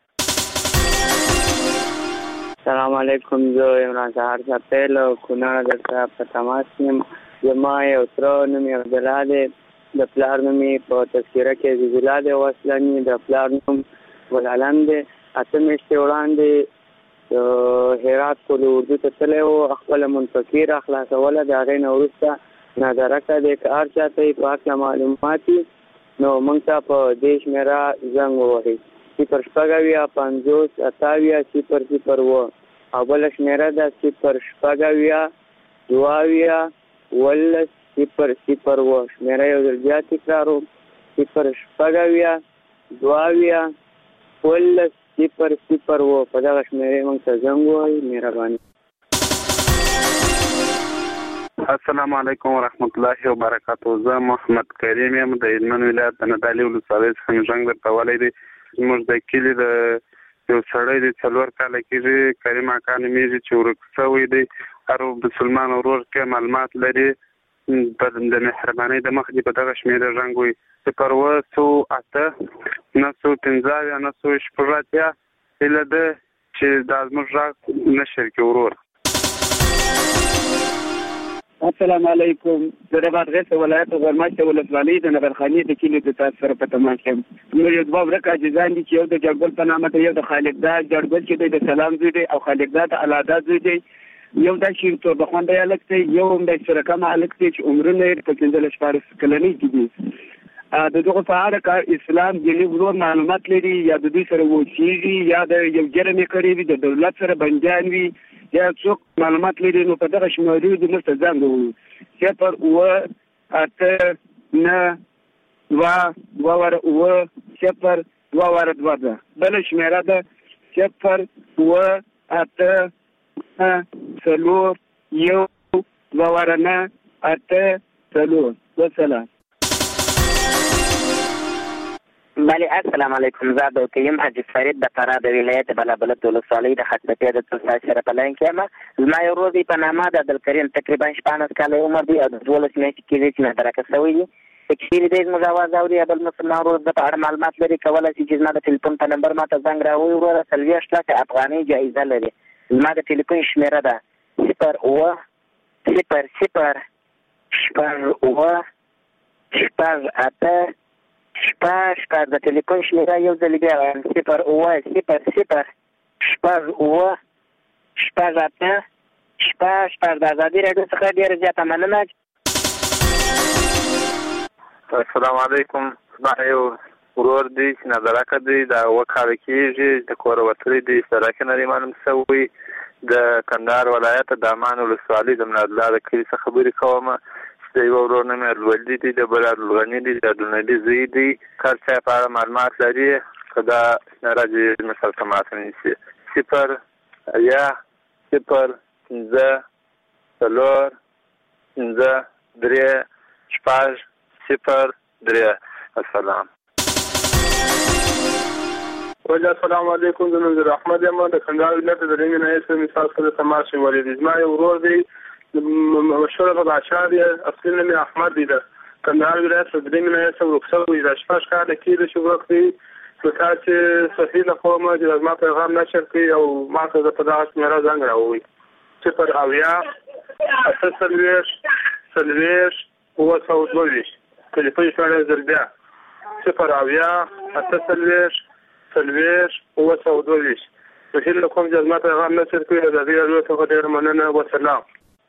سلام علیکم. زه عمران سهار سپیل کونړ درته په تماس یم. زما یو تره نوم یې عبدالله دی، د پلار نوم یې په تذکره کې عزیز الله دی او اصلني د پلار نوم ګلعلم دی. اته میاشتې وړاندې هرات پل اردو ته تللی و، خپله منفقي راخلاصوله. د هغې نه وروسته نادرکه دی. که هر چا ته یې په هکله معلومات وي نو موږ ته په دې شمېره زنګ ووهئ صفر شپږ اویا پنځوس اته اویا صفر صفر اوه او بله شمېره ده صفر شپږ اویا دوه اویا اوولس صفر صفر اوه. شمېره یو ځل بیا تکراروم صفر شپږ اویا دوه اویا اوولس صفر صفر اوه. په دغه شمېرې موږ ته زنګ ووهئ. مهرباني. السلام علیکم ورحمت الله وبرکاته. زه محمد کریم یم د هلمند ولایت د نادعلي ولسوالۍ څخه مې زنګ درته ولی دی. زموږ د کلي د یو سړی دی څلور کاله کېږي کریم اکا نومېږي چې ورک شوی دی. هر مسلمان ورور کې معلومات لري د مهربانۍ د مخ دې په دغه شمېره زنګ ووهئ صفر اوه څو اته نهه سوه پنځه اویا نهه سوه شپږ اتیا. هیله ده چې دا زموږ غږ نشر کړي ورور. السلام علیکم. د رباط غیث ولایت غرماشته ولسوالۍ د نبرخاني د کلي د تاسو سره په تماس یم. موږ یو دوه ورکه عاجزان دي چې یو د جړګل په نامه دی، یو د خالقدا جړګل چې دی د سلام زوی دی او خالقدا د الادا زوی دی، یو د شیر تور بخونده الک دی، یو هم د سرکه مالک دی چې عمرونه یې په پنځه شپږ کلنۍ کې دي. د دغه په اړه کار اسلام دیني ورور معلومات لري یا د دوی سره وچیږي یا د یو جرم کړی وي د دولت سره بنديان وي یا څوک معلومات لري، نو په دغه شمارو د مست ځان وو صفر و اته نه وا ور و صفر و ور دوا ده. بل شمیره ده صفر و اته څلور یو و ور نه اته څلور. والسلام. بله السلام علیکم. زه د کیم حاجی فرید د فراه د ولایت بلابلد ولسوالۍ د خطبې د تاسو سره په لاین کې ما زما یو ورور په نامه د عبدالکریم تقریبا شپږ کاله عمر دی او د دولس میاشتې کې چې نه درکه شوی دی. تکفیر دې زموږ आवाज اوري بل مسلمان ورور د اړه معلومات لري، کولای شي چې زما د ټلیفون په نمبر ماته زنګ راوړي. ورور سلويشت لکه افغاني جایزه لري. زما د ټلیفون شمیره ده صفر اوه صفر صفر شپږ اوه شپږ اته شپږ شپږ. د ټلیفون شمیره یو ځل بیا وایم صفر اوه صفر صفر شپږ اوه شپږ اته شپږ شپږ. د ازادي راډیو څخه ډېره زیاته مننه. السلام علیکم. زما یو ورور دی چې نظرکه دی د اوه کاله کېږي، د کوره وتلی دی، سړک نه دی معلوم شوی. د کندهار ولایت د امان ولسوالۍ د منادله د کلي څخه خبرې کوم. د یو ورور نوم یې الولدي دی، د بل الغني دی، د عبدالنبي زوی دی. هر چا په اړه معلومات لري که دا شمیره دې مثال ته ماته نیسي صفر یا صفر پنځه څلور پنځه درې شپږ صفر درې. السلام. السلام علیکم. زه نوم احمد یم د کندهار ولایت د رنګ نه اسم مثال سره تماس ولید. زما یو ورور دی مشهور په باشار اصلي نوم احمد دی، د کندهار ولایت د رنګ نه اسم رخصت وي. د شپږ کاله کې شو وخت دی چې چې صحیح نه کوم چې ما پیغام نشر کوي او ما ته په دغه شمیره زنګ راوړي صفر اویا اته څلوېښت څلوېښت اووه سوه دوه ویشت. ټلیفون شمیره زر بیا صفر اویا اته څلوېښت څلوېښت اووه سوه دوه ویشت. په هیله کوم چې ما پیغام نشر کوي. ازادي راډیو څخه ډېره مننه. والسلام.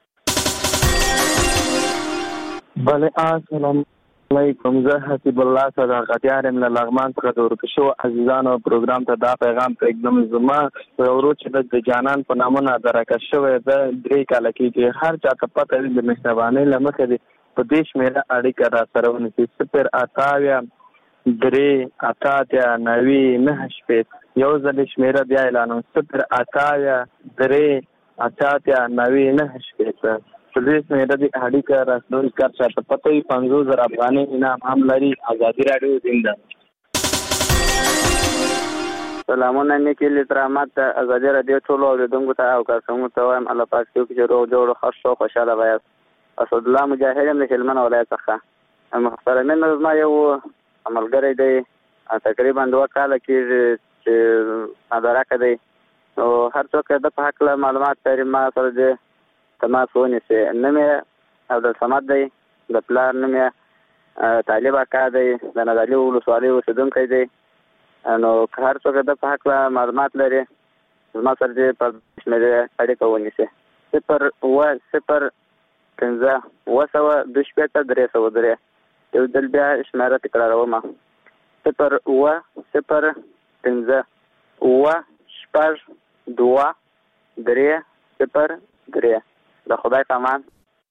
بله السلام علیکم. زه حسیب الله صداقتیار یم له لغمان څخه د ورکه شوو عزیزانو پروګرام ته دا پیغام پرېږدم. زما یو ورور چې د جانان په نامه نادرکه شوی ده درې کاله کېږي. هر چا ته پته وي د مهربانۍ له مخې دی په دې شمېره اړیکه را سره ونیسي صفر اته اویا درې اته اتیا نوي نهه شپېته. یو ځل شمېره بیا اعلانوم صفر اته اویا درې اته اتیا نوي نهه شپېته. پولیس مې د اړیکه راسنوي کار چاته پته وي پنځوس زره افغاني انعام هم لري. ازادي راډیو زنده. سلامونه نیکی لترامات د ازادي راډیو ټولو اوریدونکو ته او کارکوونکو ته وایم الله پاک دې چې روغ جوړ خوش او خوشاله وایاست. اسد الله مجاهد یم د هلمند ولایت څخه. محترمین زما یو عملګری دی تقریبا دوه کاله کېږي چې ادراکه دی او هر څوک د په حق معلومات لري ما سره دی تماس ونیسي. نوم یې عبدالصمد دی، د پلار نوم یې طالب اکا دی، د نادعلي ولسوالۍ اوسېدونکی دی. نو که هر څوک د په حق معلومات لري زما سره دې په شمېرې اړیکه ونیسي صفر اوه صفر پنځه اووه سوه دوه شپېته درې سوه درې. یو ځل بیا شمېره تکراروم صفر اوه صفر پنځه اووه شپږ دوه درې صفر درې. د خدای پامان.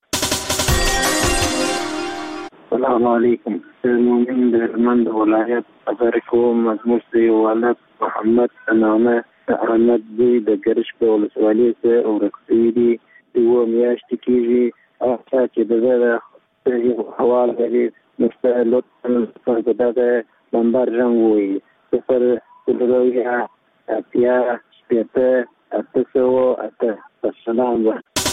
السلام علیکم. مؤمن د هلمند ولایت خبرې کوم. زموږ د یو ولد محمد په نامه د احمد زوی د ګرش په ولسوالۍ کې ورک شوي دي. اووه میاشتې کېږي. هغه چا چې د ده صحیح حوال لري نو ستا لطفا په دغه نمبر رنګ ووایي صفر څلور اویا اتیا شپېته اته سوه اته. السلام.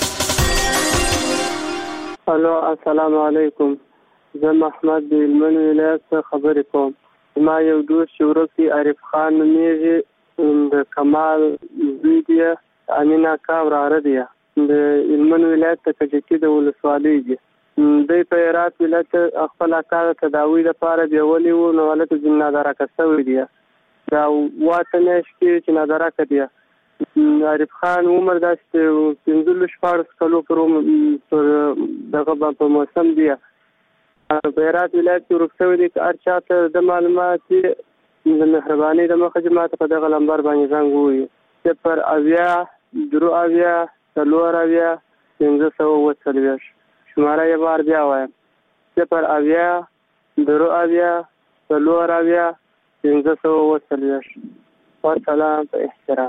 الو السلام علیکم. زه محمد د هلمند ولایت څخه خبرې کوم. زما یو دوست چې ورک دی عارف خان نومیږي، د کمال زوی دی، امین اکا وراره دی. د هلمند ولایت د کجکي د ولسوالۍ دي. دوی په هرات ولایت خپل کار تداوی لپاره بیولي وو، نو هلته ځینې نادرکه شوي دي. دا واته میاشت کې چې نادرکه دي. عارف خان عمر داسې پنځلس شپاړس کلو پر دغه په موسم دی. په هرات ولایت کې ورک شوي دي. که هر چا ته د معلومات د مهربانۍ د مخه چې ماته په دغه لمبر باندې زنګ ووایي. صفر اویا درو اویا څلور اویا پنځه سوه اووه څلوېښت. شماره یې بار بیا وایم: صفر اویا درو اویا څلور اویا پنځه سوه اووه څلوېښت. والسلام په احترام.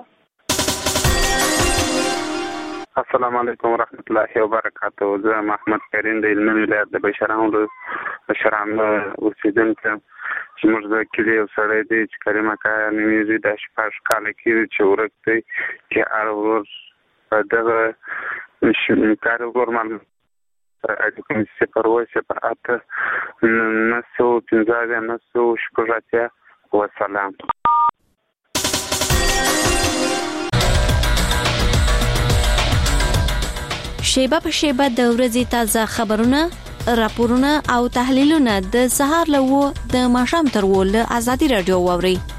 السلام علیکم ورحمت الله وبرکاته. زه محمد کریم د هلمند ولایت د بشران بشران اوسیدونکی یم. چې موږ د کلي یو سړی دی چې کریم اکا نومیږي. دا شپږ کاله کېږي چې ورک دی، چې هر ورور په دغه کار ورور معلوم اړیکو صفر اووه صفر اته نهه سوه پنځه اویا نهه سوه شپږ اتیا. وسلام. شیبه په شیبه د ورځې تازه خبرونه، راپورونه او تحلیلونه د سهار له وو د ماښام تر وو له ازادي رادیو واوري.